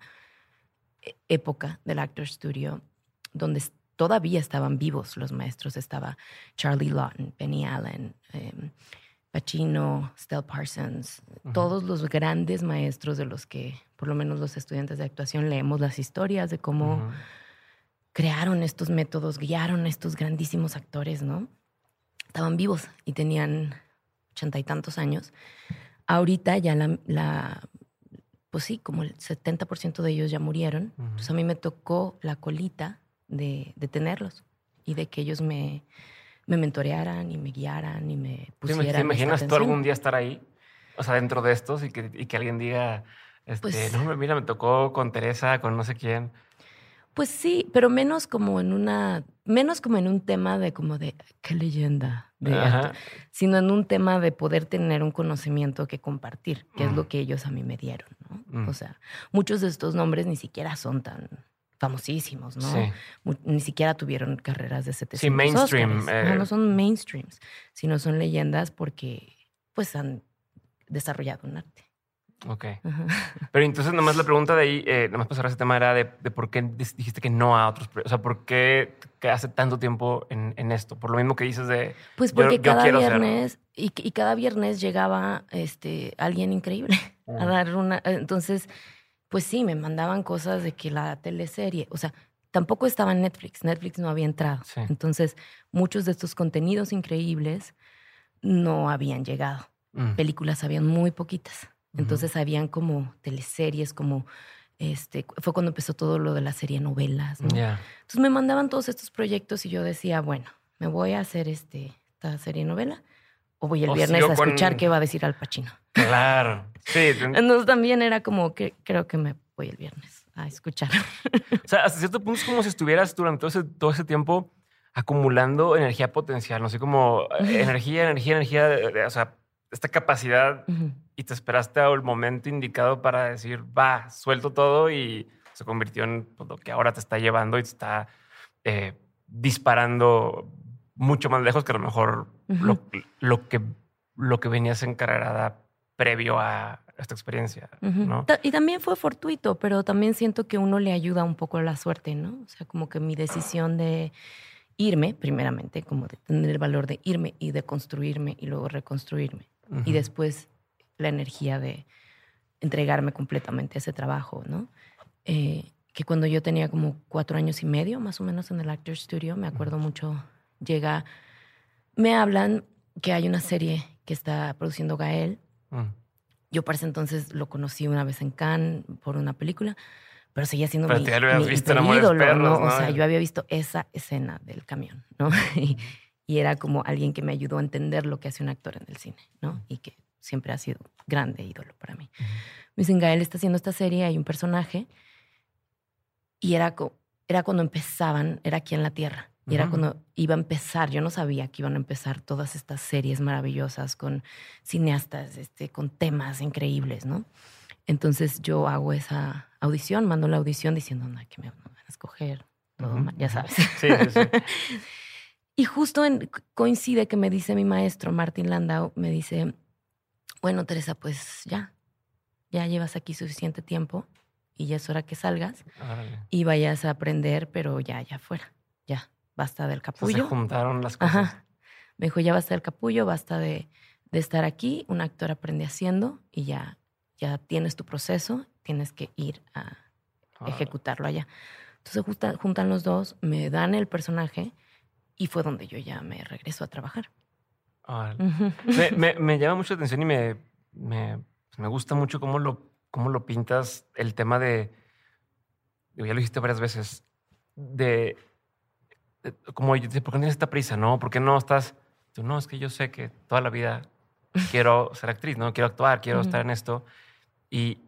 época del Actor Studio donde todavía estaban vivos los maestros. Estaba Charlie Lawton, Penny Allen, um, Pacino, Stell Parsons, uh-huh. todos los grandes maestros de los que, por lo menos los estudiantes de actuación, leemos las historias de cómo uh-huh. crearon estos métodos, guiaron a estos grandísimos actores, ¿no? Estaban vivos y tenían ochenta y tantos años. Ahorita ya la... la pues sí, como el setenta por ciento de ellos ya murieron. Uh-huh. Entonces a mí me tocó la colita de, de tenerlos y de que ellos me, me mentorearan y me guiaran y me pusieran. ¿Te imaginas tú algún día estar ahí? O sea, dentro de estos y que, y que alguien diga, este, pues, no, mira, me tocó con Teresa, con no sé quién. Pues sí, pero menos como en una, menos como en un tema de como de qué leyenda, de arte, sino en un tema de poder tener un conocimiento que compartir, que mm. es lo que ellos a mí me dieron, ¿no? Mm. O sea, muchos de estos nombres ni siquiera son tan famosísimos, ¿no? Sí. Ni siquiera tuvieron carreras de setecientos sí, mainstream. Oscars. Eh. No son mainstreams, sino son leyendas porque pues han desarrollado un arte. Ok. Uh-huh. Pero entonces, nomás la pregunta de ahí, eh, nomás pasar a ese tema era de, de por qué dijiste que no a otros. O sea, ¿por qué quedaste tanto tiempo en, en esto? Por lo mismo que dices de. Pues porque yo, cada yo viernes y, y cada viernes llegaba este, alguien increíble uh-huh. a dar una. Entonces, pues sí, me mandaban cosas de que la teleserie. O sea, tampoco estaba en Netflix. Netflix no había entrado. Sí. Entonces, muchos de estos contenidos increíbles no habían llegado. Uh-huh. Películas habían muy poquitas. Entonces, uh-huh. habían como teleseries, como... este fue cuando empezó todo lo de las serie novelas, ¿no? Yeah. Entonces, me mandaban todos estos proyectos y yo decía, bueno, me voy a hacer este, esta serie novela o voy el o viernes a escuchar con... qué va a decir Al Pacino. Claro. Sí. Entonces, también era como que creo que me voy el viernes a escuchar. O sea, hasta cierto punto es como si estuvieras durante todo ese, todo ese tiempo acumulando energía potencial, no sé, como uh-huh. energía, energía, energía, de, de, o sea, esta capacidad uh-huh. y te esperaste al momento indicado para decir, va, suelto todo y se convirtió en pues, lo que ahora te está llevando y te está eh, disparando mucho más lejos que a lo mejor uh-huh. lo, lo que lo que venías encargarada previo a esta experiencia, Ujú. ¿no? Ta- Y también fue fortuito, pero también siento que uno le ayuda un poco a la suerte, ¿no? O sea, como que mi decisión de irme, primeramente, como de tener el valor de irme y de construirme y luego reconstruirme. Ujú. Y después la energía de entregarme completamente a ese trabajo, ¿no? Eh, que cuando yo tenía como cuatro años y medio, más o menos, en el Actors Studio, me acuerdo mucho, llega, me hablan que hay una serie que está produciendo Gael. Mm. Yo para ese entonces lo conocí una vez en Cannes por una película, pero seguía siendo Pero mi, tú ya lo habías mi visto en hiper Amores ídolo, Perros, ¿no? O ¿no? sea, yo había visto esa escena del camión, ¿no? Y, y era como alguien que me ayudó a entender lo que hace un actor en el cine, ¿no? Y que siempre ha sido grande ídolo para mí. Me dicen, Gael está haciendo esta serie, hay un personaje, y era, co- era cuando empezaban, era aquí en la Tierra. Y era Ujú. cuando iba a empezar, yo no sabía que iban a empezar todas estas series maravillosas con cineastas, este, con temas increíbles, ¿no? Entonces yo hago esa audición, mando la audición diciendo, no, que me no me van a escoger, todo Ujú, mal, ya ujú. sabes. Sí, sí, sí. Y justo en- coincide que me dice mi maestro, Martín Landau, me dice, bueno, Teresa, pues ya, ya llevas aquí suficiente tiempo y ya es hora que salgas Órale. y vayas a aprender, pero ya, ya fuera, ya, basta del O sea, se capullo. juntaron las cosas. Ajá. Me dijo, ya basta del capullo, basta de, de estar aquí, un actor aprende haciendo y ya, ya tienes tu proceso, tienes que ir a Órale. ejecutarlo allá. Entonces justa- juntan los dos, me dan el personaje y fue donde yo ya me regreso a trabajar. Órale. Ujú. Me, me- me llama mucho la atención y me, me, pues, me gusta mucho cómo lo, cómo lo pintas el tema de, digo, ya lo dijiste varias veces, de, de- como yo dice, ¿por qué no tienes esta prisa? ¿No? ¿Por qué no estás? Tú, no, es que yo sé que toda la vida quiero ser actriz, ¿no? Quiero actuar, quiero Ujú. estar en esto. Y,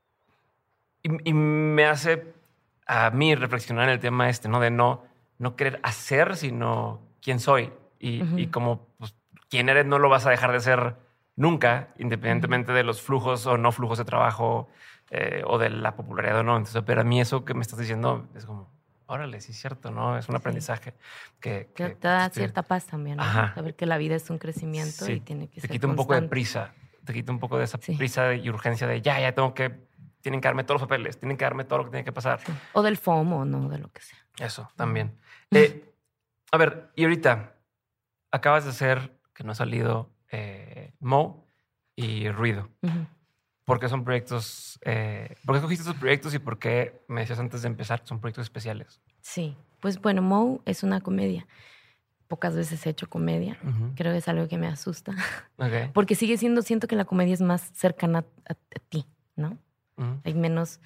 y, y me hace a mí reflexionar en el tema este, ¿no? De no, no querer hacer, sino quién soy. Y, Ujú. y como pues, quién eres no lo vas a dejar de ser nunca, independientemente de los flujos o no flujos de trabajo eh, o de la popularidad o no. Entonces, pero a mí eso que me estás diciendo es como, órale, sí es cierto, ¿no? Es un Sí. aprendizaje que... Te, que te da estoy- cierta paz también, ¿no? Ajá. Saber que la vida es un crecimiento Sí, y tiene que te ser quita un poco de constante. prisa, te quita un poco de esa Sí. prisa y urgencia de ya, ya tengo que, tienen que darme todos los papeles, tienen que darme todo lo que tiene que pasar. Sí. O del FOMO, ¿no? De lo que sea. Eso también. Eh, a ver, y ahorita acabas de hacer, que no ha salido, eh, Mo y Ruido. Ujú. ¿Por qué son proyectos? Eh, ¿Por qué escogiste esos proyectos y por qué me decías antes de empezar que son proyectos especiales? Sí, pues bueno, Mo es una comedia. Pocas veces he hecho comedia. Ujú. Creo que es algo que me asusta. Ok. Porque sigue siendo, siento que la comedia es más cercana a, a ti, ¿no? Ujú. Hay menos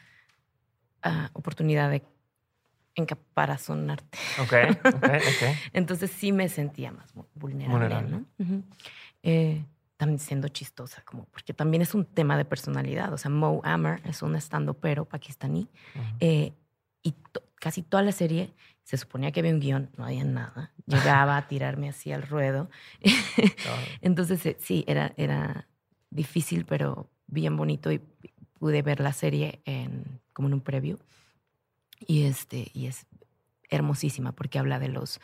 ah, oportunidad de encaparazonarte. Ok, ok, ok. Entonces sí me sentía más vu- vulnerable, Vulnerable. ¿no? Ujú. Eh, también siendo chistosa, como porque también es un tema de personalidad. O sea, Mo Amer es un estando-pero pakistaní. Ujú. Eh, y to- casi toda la serie se suponía que había un guión, no había nada. Llegaba a tirarme así al ruedo. Claro. Entonces, eh, sí, era, era difícil, pero bien bonito. Y pude ver la serie en, como en un preview. Y, este, y es hermosísima porque habla de los.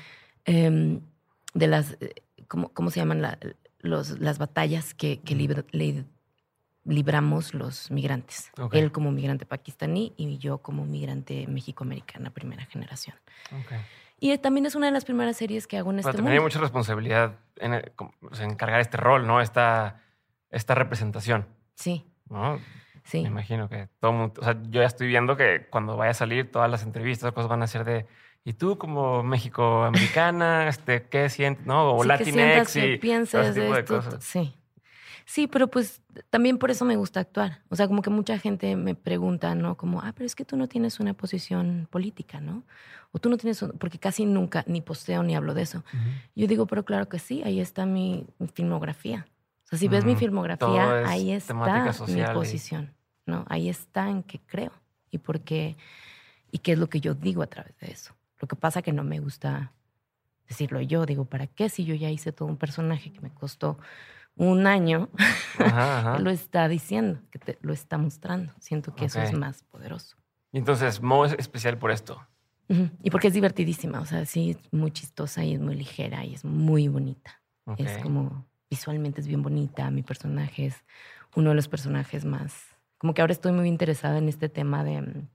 em, de las. eh, ¿Cómo, cómo se llaman? La- los, las batallas que, que Ujú. libra- le- libramos los migrantes. Ok. Él como migrante pakistaní y yo como migrante mexicoamericana, primera generación. Ok. Y eh, también es una de las primeras series que hago en Pero este también hay mundo. mucha responsabilidad en, eh, como, o sea, en cargar este rol, ¿no? Esta, esta representación, Sí, ¿no? sí. Me imagino que todo mundo, o sea, yo ya estoy viendo que cuando vaya a salir todas las entrevistas, cosas van a ser de, ¿y tú como México-americana, este, qué sientes, no? O Sí, que sientas, Latinx que y todo ese pienses tipo de de esto. cosas. Sí. Sí, pero pues también por eso me gusta actuar. O sea, como que mucha gente me pregunta, ¿no? Como, ah, pero es que tú no tienes una posición política, ¿no? O tú no tienes, un- porque casi nunca ni posteo ni hablo de eso. Ujú. Yo digo, pero claro que sí, ahí está mi, mi filmografía. O sea, si ves mi Mm, filmografía, todo es ahí temática está mi social y- posición, ¿no? Ahí está en qué creo y por qué, y qué es lo que yo digo a través de eso. Lo que pasa que no me gusta decirlo yo. Digo, ¿para qué si yo ya hice todo un personaje que me costó un año? Ajá, ajá. Él lo está diciendo, que te lo está mostrando. Siento que eso es Ok. más poderoso. Y entonces, Mo es especial por esto. Ujú. Y porque es divertidísima, o sea, sí, es muy chistosa y es muy ligera y es muy bonita. Ok. Es como visualmente es bien bonita. Mi personaje es uno de los personajes más... Como que ahora estoy muy interesada en este tema de um,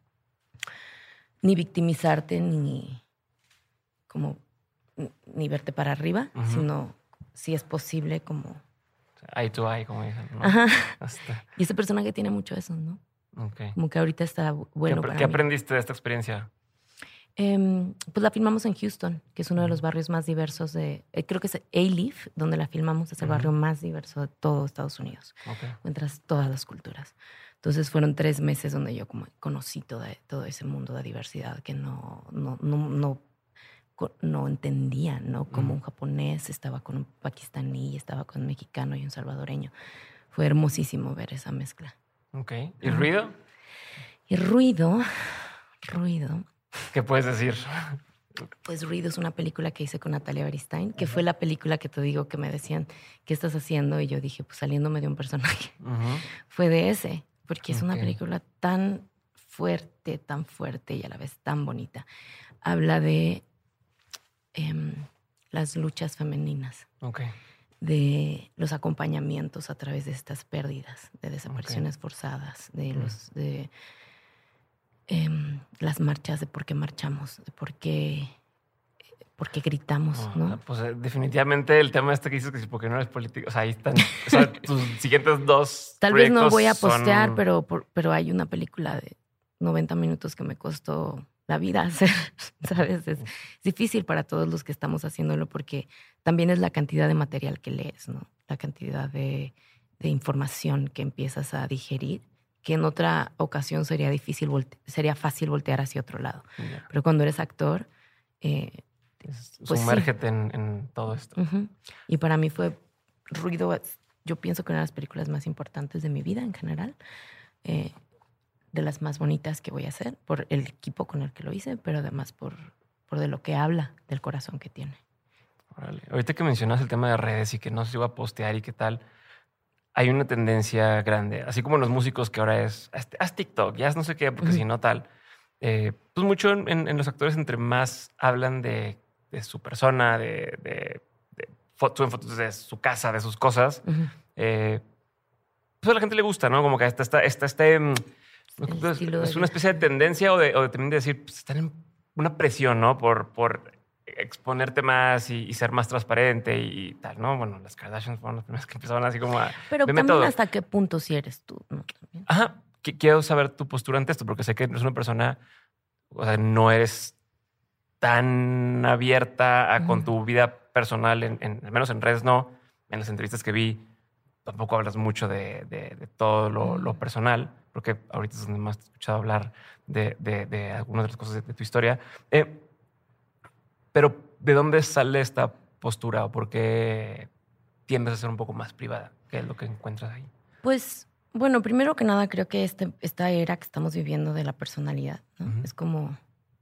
ni victimizarte, ni como ni verte para arriba, uh-huh. sino si es posible como... Eye to eye, como dicen, ¿no? Ajá. Hasta... Y ese personaje tiene mucho eso, ¿no? Okay. Como que ahorita está bueno ¿Qué, para ¿qué mí. aprendiste de esta experiencia? Eh, pues la filmamos en Houston, que es uno de los barrios más diversos de... Eh, creo que es Alief, donde la filmamos, es el uh-huh. barrio más diverso de todo Estados Unidos. Okay. Encuentras todas las culturas. Entonces fueron tres meses donde yo como conocí todo, todo ese mundo de diversidad que no, no, no, no, no entendía, ¿no? Como uh-huh. un japonés estaba con un pakistaní, estaba con un mexicano y un salvadoreño. Fue hermosísimo ver esa mezcla. Ok. ¿Y uh-huh. ruido? Y ruido, ruido... ¿Qué puedes decir? Pues Ruido es una película que hice con Natalia Beristain, que uh-huh. fue la película que te digo que me decían, ¿qué estás haciendo? Y yo dije, pues saliéndome de un personaje. Uh-huh. Fue de ese, porque es okay. una película tan fuerte, tan fuerte y a la vez tan bonita. Habla de eh, las luchas femeninas, okay. de los acompañamientos a través de estas pérdidas, de desapariciones okay. forzadas, de uh-huh. los... de Eh, las marchas, de por qué marchamos, de por qué, por qué gritamos, oh, ¿no? Pues eh, definitivamente el tema este que dices que si porque no eres político, o sea, ahí están, o sea, tus siguientes dos Tal vez no voy a postear, son... pero, por, pero hay una película de noventa minutos que me costó la vida hacer, ¿sabes? Es, es difícil para todos los que estamos haciéndolo porque también es la cantidad de material que lees, ¿no? La cantidad de, de información que empiezas a digerir, que en otra ocasión sería difícil, volte- sería fácil voltear hacia otro lado. Yeah. Pero cuando eres actor... Eh, pues sumérgete sí. en, en todo esto. Uh-huh. Y para mí fue Ruido, yo pienso que una de las películas más importantes de mi vida en general, eh, de las más bonitas que voy a hacer, por el equipo con el que lo hice, pero además por, por de lo que habla, del corazón que tiene. Órale. Ahorita que mencionas el tema de redes y que no se iba a postear y qué tal... Hay una tendencia grande, así como los músicos que ahora es, haz, haz TikTok, ya haz no sé qué, porque uh-huh. si no tal. Eh, pues mucho en, en los actores entre más hablan de, de su persona, de, de, de suben fotos de su casa, de sus cosas, uh-huh. eh, pues a la gente le gusta, ¿no? Como que está, está, está este... Es, es una especie de tendencia o de, o de también de decir, pues están en una presión, ¿no? Por... por exponerte más y, y ser más transparente y, y tal, ¿no? Bueno, las Kardashians fueron las primeras que empezaban así como a... Pero también todo. ¿Hasta qué punto si eres tú? ¿No? También. Ajá. Qu- quiero saber tu postura ante esto, porque sé que eres una persona... O sea, no eres tan abierta a, uh-huh. con tu vida personal, en, en, al menos en redes no. En las entrevistas que vi, tampoco hablas mucho de, de, de todo lo, uh-huh. lo personal, porque ahorita es donde más te he escuchado hablar de, de, de algunas de las cosas de, de tu historia. Eh, Pero, ¿de dónde sale esta postura o por qué tiendes a ser un poco más privada? ¿Qué es lo que encuentras ahí? Pues, bueno, primero que nada, creo que este, esta era que estamos viviendo de la personalidad, ¿no? Uh-huh. Es como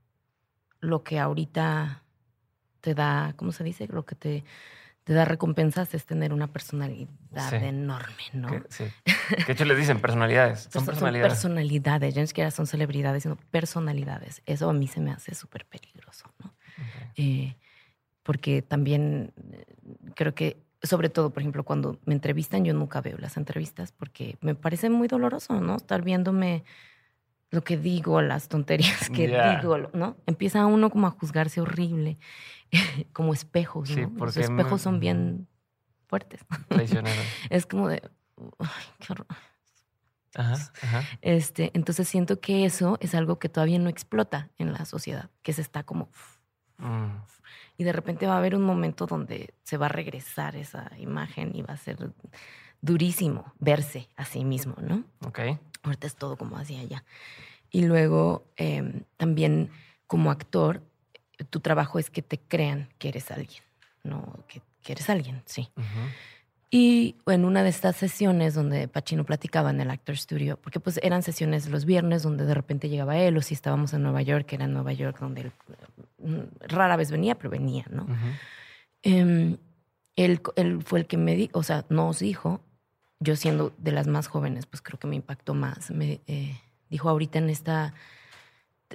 lo que ahorita te da, ¿cómo se dice? Lo que te, te da recompensas es tener una personalidad sí. enorme, ¿no? Que, sí. Que de hecho les dicen personalidades. Son personalidades. Son personalidades. Ya no siquiera son celebridades, sino personalidades. Eso a mí se me hace súper peligroso, ¿no? Okay. Eh, porque también creo que, sobre todo, por ejemplo, cuando me entrevistan, yo nunca veo las entrevistas porque me parece muy doloroso, ¿no? Estar viéndome lo que digo, las tonterías que yeah. digo, ¿no? Empieza uno como a juzgarse horrible, como espejos, ¿no? Sí, los espejos son bien fuertes. Traicioneros. Es como de, ay, qué horror. Ajá, ajá. Este, entonces siento que eso es algo que todavía no explota en la sociedad, que se está como... Mm. Y de repente va a haber un momento donde se va a regresar esa imagen y va a ser durísimo verse a sí mismo, ¿no? Ok. Ahorita es todo como hacia allá. Y luego eh, también como actor, tu trabajo es que te crean que eres alguien, ¿no? Que, que eres alguien, sí. Uh-huh. Y en una de estas sesiones donde Pacino platicaba en el Actor Studio, porque pues eran sesiones los viernes donde de repente llegaba él, o si estábamos en Nueva York, era en Nueva York donde él rara vez venía, pero venía, ¿no? Uh-huh. Eh, él, él fue el que me dijo, o sea, nos dijo, yo siendo de las más jóvenes, pues creo que me impactó más, me eh, dijo ahorita en esta...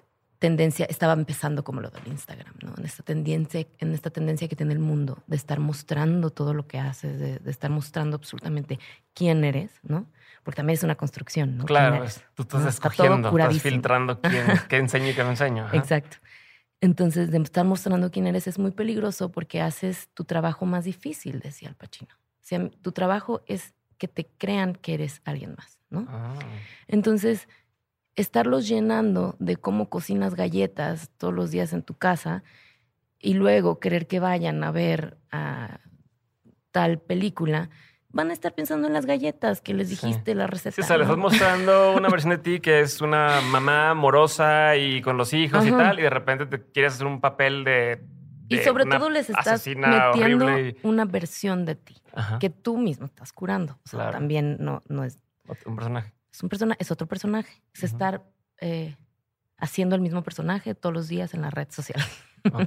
tendencia, estaba empezando como lo del Instagram, ¿no? En esta tendencia, en esta tendencia que tiene el mundo de estar mostrando todo lo que haces, de, de estar mostrando absolutamente quién eres, ¿no? Porque también es una construcción, ¿no? Claro, ¿Quién eres? es- tú estás ¿No? Está todo escogiendo, estás curadísimo. filtrando quién, qué enseño y qué no enseño. Ajá. Exacto. Entonces, de estar mostrando quién eres es muy peligroso porque haces tu trabajo más difícil, decía Al Pacino. O sea, tu trabajo es que te crean que eres alguien más, ¿no? Ah, Entonces, estarlos llenando de cómo cocinas galletas todos los días en tu casa y luego querer que vayan a ver a tal película, van a estar pensando en las galletas que les Sí. dijiste la receta. sí, o sea, le ¿no? estás mostrando una versión de ti que es una mamá amorosa y con los hijos y Ajá. tal, y de repente te quieres hacer un papel de, Y de sobre una todo les estás asesina metiendo horrible y- una versión de ti Ajá. que tú mismo estás curando. O sea, Claro. también no, no es, Un personaje. es un persona, es otro personaje. Es Ujú. estar eh, haciendo el mismo personaje todos los días en la red social. Ok.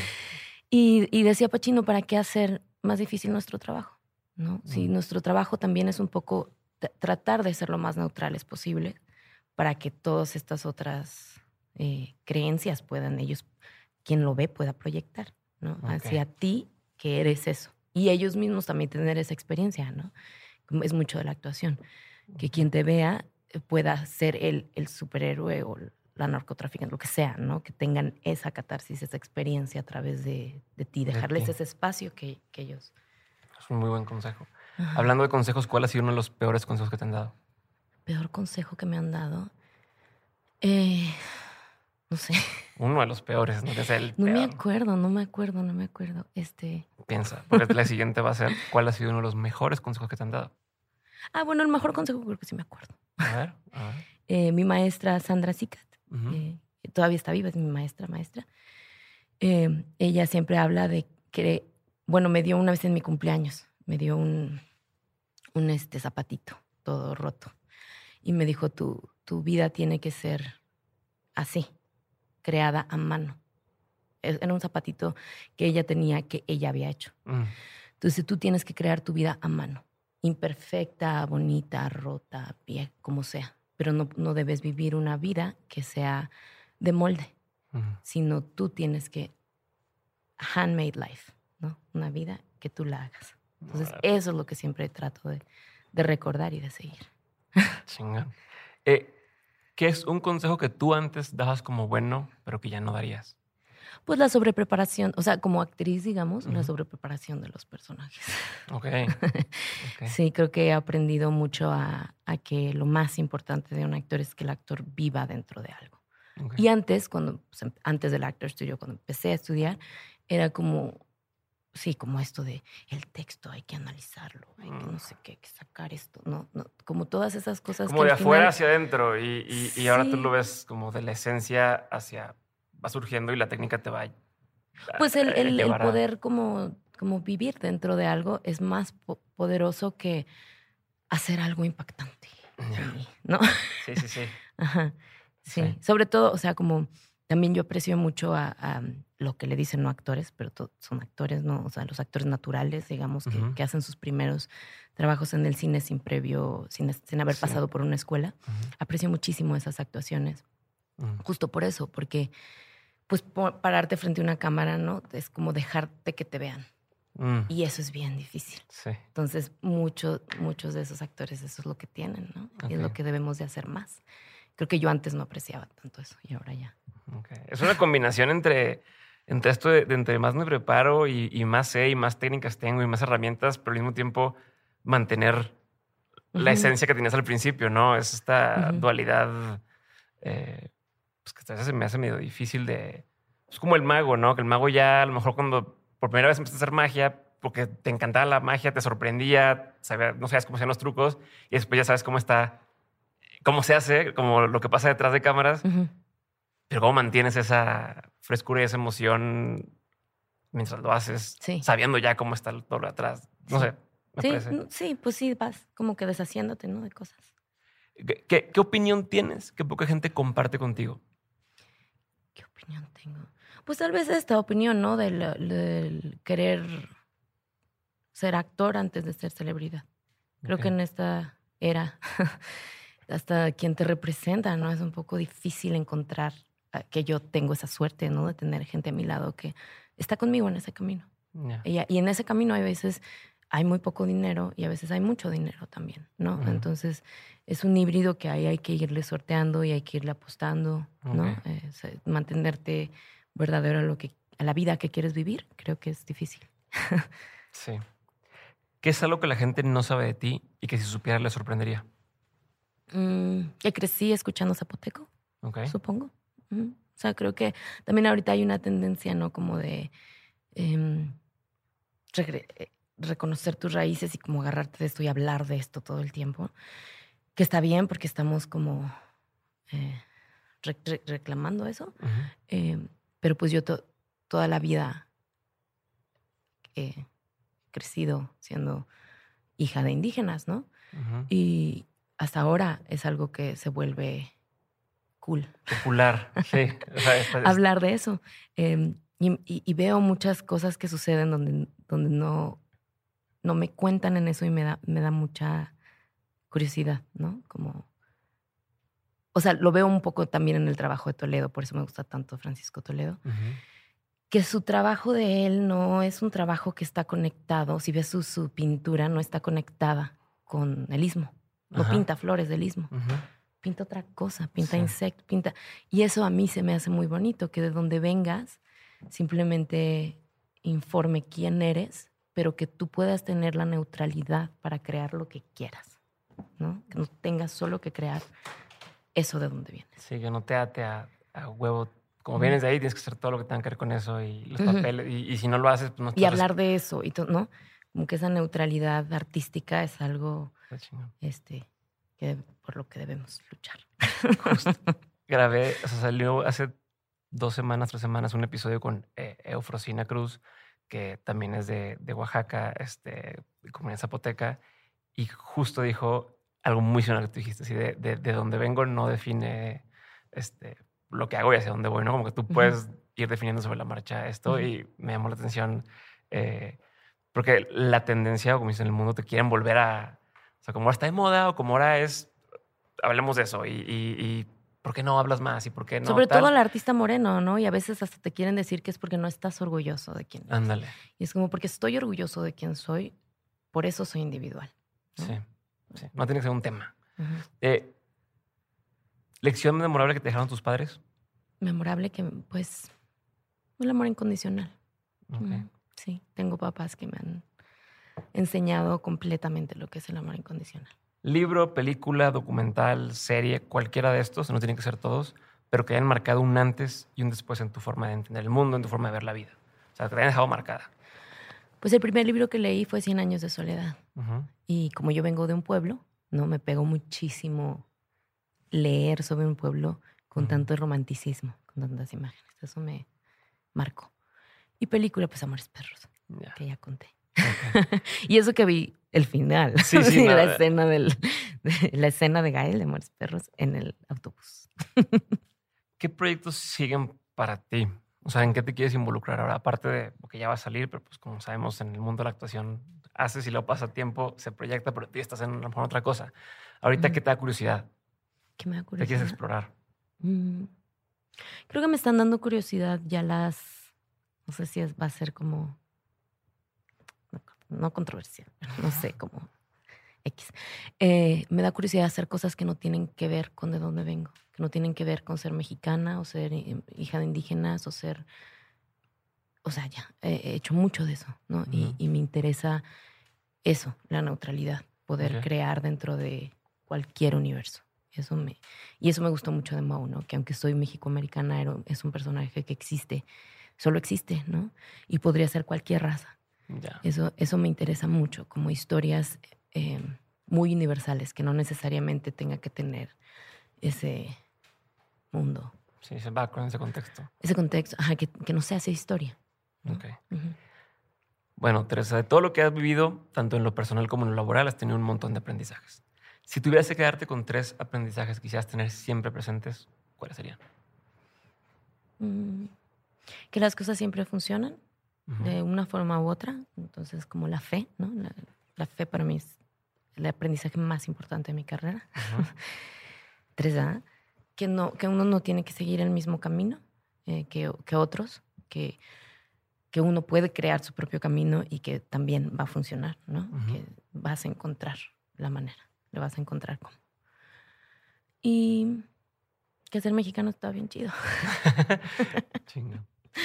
Y, y decía Pacino, ¿para qué hacer más difícil nuestro trabajo? ¿No? Si Mm. nuestro trabajo también es un poco t- tratar de ser lo más neutrales posible para que todas estas otras eh, creencias puedan ellos, quien lo ve, pueda proyectar, ¿no? Ok. Hacia ti que eres eso. Y ellos mismos también tener esa experiencia, ¿no? Como es mucho de la actuación. Que quien te vea eh, pueda ser el, el superhéroe o la narcotraficante, lo que sea, ¿no? Que tengan esa catarsis, esa experiencia a través de, de ti, De dejarles ti. ese espacio que, que ellos. Es un muy buen consejo. Ajá. Hablando de consejos, ¿cuál ha sido uno de los peores consejos que te han dado? Peor consejo que me han dado. Eh, no sé. Uno de los peores, no que sea el No me peor. acuerdo, no me acuerdo, no me acuerdo. Este. Piensa, porque la siguiente va a ser ¿cuál ha sido uno de los mejores consejos que te han dado? Ah, bueno, el mejor consejo creo que sí me acuerdo. A ver, a ver. Eh, mi maestra Sandra Sicat, Ujú. eh, todavía está viva, es mi maestra, maestra. Eh, ella siempre habla de que, bueno, me dio una vez en mi cumpleaños, me dio un, un este zapatito todo roto. Y me dijo, tu, tu vida tiene que ser así, creada a mano. Es- Era un zapatito que ella tenía, que ella había hecho. Mm, Entonces tú tienes que crear tu vida a mano. Imperfecta, bonita, rota, vieja, como sea. Pero no, no debes vivir una vida que sea de molde, mm. sino tú tienes que handmade life, ¿no? Una vida que tú la hagas. Entonces Órale, eso es lo que siempre trato de, de recordar y de seguir. chingón. Eh, ¿Qué es un consejo que tú antes dabas como bueno, pero que ya no darías? Pues la sobrepreparación, o sea, como actriz, digamos, la Ujú. sobrepreparación de los personajes. Ok. ok. Sí, creo que he aprendido mucho a, a que lo más importante de un actor es que el actor viva dentro de algo. ok. Y antes, cuando, pues, em- antes del Actor Studio, cuando empecé a estudiar, era como, sí, como esto de el texto, hay que analizarlo, hay que no sé qué, hay que sacar esto, no, no, como todas esas cosas Como que de al afuera final- hacia adentro y, y- y ahora tú Sí. lo ves como de la esencia hacia... Va surgiendo y la técnica te va a Pues el, a el- el llevar a- poder como, como vivir dentro de algo es más po- poderoso que hacer algo impactante. Ya. Sí, ¿no? Sí, sí, sí. Ajá. Sí. Sí. Sobre todo, o sea, como también yo aprecio mucho a, a lo que le dicen no actores, pero to- son actores, ¿no? O sea, los actores naturales, digamos, que, Ujú. que hacen sus primeros trabajos en el cine sin previo, sin, sin haber Sí. pasado por una escuela. Ujú, Aprecio muchísimo esas actuaciones. ujú. Justo por eso, porque pues po- pararte frente a una cámara, ¿no? Es como dejarte que te vean. Mm, Y eso es bien difícil. sí. Entonces, mucho, muchos de esos actores eso es lo que tienen, ¿no? Y es lo Ok. que debemos de hacer más. Creo que yo antes no apreciaba tanto eso y ahora ya. Ok. Es una combinación entre, entre esto de, de entre más me preparo y, y más sé y más técnicas tengo y más herramientas, pero al mismo tiempo mantener la Ujú. esencia que tenías al principio, ¿no? Es esta Ujú. dualidad eh, pues que a veces se me hace medio difícil de... Es como el mago, ¿no? Que el mago ya a lo mejor cuando por primera vez empezaste a hacer magia, porque te encantaba la magia, te sorprendía, sabía- no sabías cómo hacían los trucos y después ya sabes cómo está, cómo se hace, como lo que pasa detrás de cámaras. Ujú. Pero cómo mantienes esa frescura y esa emoción mientras lo haces, Sí. sabiendo ya cómo está todo lo de atrás. No Sí. sé, me Sí, parece. mm, sí, pues sí, vas como que deshaciéndote, ¿no? De cosas. ¿Qué, qué, qué opinión tienes que poca gente comparte contigo? ¿Qué opinión tengo? Pues tal vez esta opinión, ¿no? Del, del querer ser actor antes de ser celebridad. Creo Ok. que en esta era, hasta quien te representa, ¿no? Es un poco difícil encontrar que yo tengo esa suerte, ¿no? De tener gente a mi lado que está conmigo en ese camino. Yeah. Y, y en ese camino hay veces hay muy poco dinero y a veces hay mucho dinero también, ¿no? Uh-huh. Entonces es un híbrido que hay, hay que irle sorteando y hay que irle apostando, ¿no? Okay. Eh, o sea, mantenerte verdadero a, lo que, a la vida que quieres vivir, creo que es difícil. Sí. ¿Qué es algo que la gente no sabe de ti y que si supiera le sorprendería? Mm, que crecí escuchando zapoteco, Okay. supongo. Mm. O sea, creo que también ahorita hay una tendencia, ¿no? Como de eh, regre- reconocer tus raíces y como agarrarte de esto y hablar de esto todo el tiempo. Que está bien porque estamos como eh, re- re- reclamando eso. Uh-huh. Eh, pero pues yo to- toda la vida he crecido siendo hija de indígenas, ¿no? Uh-huh. Y hasta ahora es algo que se vuelve cool. Popular, sí. O sea, esta, esta... Hablar de eso. Eh, y, y, y veo muchas cosas que suceden donde, donde no, no me cuentan en eso y me da, me da mucha curiosidad, ¿no? Como... O sea, lo veo un poco también en el trabajo de Toledo, por eso me gusta tanto Francisco Toledo. Uh-huh. Que su trabajo de él no es un trabajo que está conectado, si ves su, su pintura, no está conectada con el istmo. No Ajá. pinta flores del istmo. Uh-huh. Pinta otra cosa, pinta Sí. insectos, pinta... Y eso a mí se me hace muy bonito, que de donde vengas simplemente informe quién eres, pero que tú puedas tener la neutralidad para crear lo que quieras, ¿no? Que no tengas solo que crear eso de donde vienes. Sí, que no te ate a, a huevo. Como Ujú. vienes de ahí, tienes que hacer todo lo que tenga que ver con eso y los Ujú. papeles. Y, y si no lo haces, pues no Y estás hablar de eso, y to- ¿no? Como que esa neutralidad artística es algo Está chingón. este, que, por lo que debemos luchar. Justo. Grabé, o sea, salió hace dos semanas, tres semanas, un episodio con eh, Eufrosina Cruz, que también es de, de Oaxaca, este, de comunidad zapoteca, y justo dijo algo muy similar que tú dijiste, así de, de, de dónde vengo no define este, lo que hago y hacia dónde voy, ¿no? Como que tú Ujú. puedes ir definiendo sobre la marcha esto. Ujú. Y me llamó la atención eh, porque la tendencia, como dicen en el mundo, te quieren volver a, o sea, como ahora está de moda o como ahora es, hablemos de eso y, y, y ¿por qué no hablas más? ¿Y por qué no? Sobre tal? todo al artista moreno, ¿no? Y a veces hasta te quieren decir que es porque no estás orgulloso de quién eres. Ándale. Y es como porque estoy orgulloso de quién soy, por eso soy individual, ¿no? Sí, sí. No tiene que ser un tema. Ujú. Eh, ¿Lección memorable que te dejaron tus padres? Memorable que, pues, el amor incondicional. Ok. Mm, sí, tengo papás que me han enseñado completamente lo que es el amor incondicional. Libro, película, documental, serie, cualquiera de estos, no tienen que ser todos, pero que hayan marcado un antes y un después en tu forma de entender el mundo, en tu forma de ver la vida. O sea, que te hayan dejado marcada. Pues el primer libro que leí fue Cien años de soledad. Ujú. Y como yo vengo de un pueblo, ¿no? Me pegó muchísimo leer sobre un pueblo con Ujú. tanto romanticismo, con tantas imágenes. Eso me marcó. Y película, pues Amores Perros, Ya. que ya conté. Ok. Y eso que vi el final. Sí, sí, la, nada. escena del, de, la escena de Gael de Amores Perros en el autobús. ¿Qué proyectos siguen para ti? O sea, ¿en qué te quieres involucrar ahora? Aparte de porque ya va a salir, pero pues como sabemos en el mundo de la actuación, haces y luego pasa tiempo, se proyecta, pero tú ya estás en a lo mejor otra cosa. Ahorita, Ujú. ¿qué te da curiosidad? ¿Qué me da ¿Qué quieres curiosidad? explorar? Mm, Creo que me están dando curiosidad ya las... No sé si es- va a ser como... No, no controversial, pero no sé, como X. Eh, me da curiosidad hacer cosas que no tienen que ver con de dónde vengo, que no tienen que ver con ser mexicana o ser eh, hija de indígenas o ser... O sea, ya, he he hecho mucho de eso, ¿no? Y, Ujú. y me interesa eso, la neutralidad, poder Ok. crear dentro de cualquier universo. Eso me, y eso me gustó mucho de Mau, ¿no? Que aunque soy mexicoamericana, era- es un personaje que existe, solo existe, ¿no? Y podría ser cualquier raza. Ya. Eso, eso me interesa mucho, como historias eh, muy universales, que no necesariamente tenga que tener ese mundo, Sí, ese background, ese contexto. ese contexto, ajá, que, que no se hace historia, ¿no? Ok. Ujú. Bueno, Teresa, de todo lo que has vivido, tanto en lo personal como en lo laboral, has tenido un montón de aprendizajes. Si tuvieras que quedarte con tres aprendizajes que quisieras tener siempre presentes, ¿cuáles serían? Mm, Que las cosas siempre funcionan Ujú. de una forma u otra. Entonces, como la fe, ¿no? La, la fe para mí es el aprendizaje más importante de mi carrera. Ujú. Tres A. que, no, que uno no tiene que seguir el mismo camino eh, que, que otros, que, que uno puede crear su propio camino y que también va a funcionar, ¿no? Uh-huh. Que vas a encontrar la manera, le vas a encontrar cómo. Y que ser mexicano está bien chido. Chinga.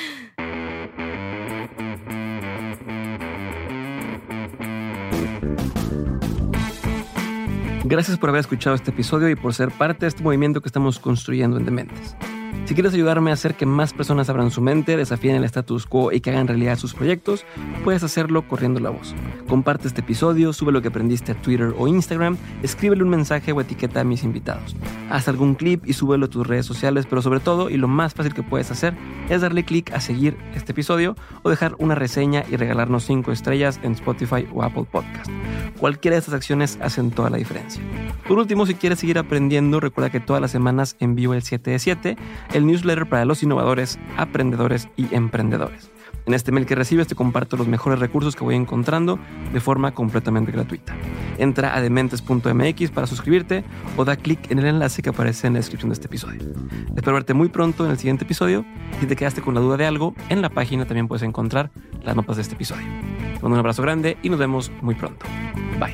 Gracias por haber escuchado este episodio y por ser parte de este movimiento que estamos construyendo en Dementes. Si quieres ayudarme a hacer que más personas abran su mente, desafíen el status quo y que hagan realidad sus proyectos, puedes hacerlo corriendo la voz. Comparte este episodio, sube lo que aprendiste a Twitter o Instagram, escríbele un mensaje o etiqueta a mis invitados. Haz algún clip y súbelo a tus redes sociales, pero sobre todo, y lo más fácil que puedes hacer, es darle clic a seguir este episodio o dejar una reseña y regalarnos cinco estrellas en Spotify o Apple Podcast. Cualquiera de estas acciones hacen toda la diferencia. Por último, si quieres seguir aprendiendo, recuerda que todas las semanas envío el siete de siete, el newsletter para los innovadores, aprendedores y emprendedores. En este mail que recibes te comparto los mejores recursos que voy encontrando de forma completamente gratuita. Entra a dementes punto m x para suscribirte o da clic en el enlace que aparece en la descripción de este episodio. Espero verte muy pronto en el siguiente episodio. Si te quedaste con la duda de algo, en la página también puedes encontrar las notas de este episodio. Te mando un abrazo grande y nos vemos muy pronto. Bye.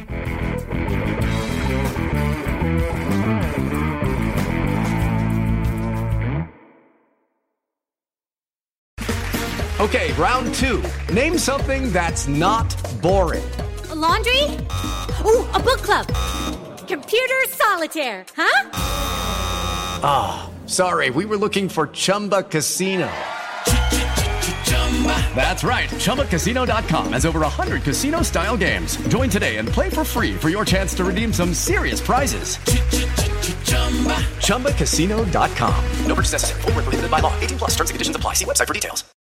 Okay, round two. Name something that's not boring. A laundry? Ooh, a book club. Computer solitaire, huh? Ah, oh, sorry, we were looking for Chumba Casino. That's right, Chumba Casino dot com has over one hundred casino-style games. Join today and play for free for your chance to redeem some serious prizes. Chumba Casino dot com. No purchase necessary. Void where prohibited by law. eighteen plus terms and conditions apply. See website for details.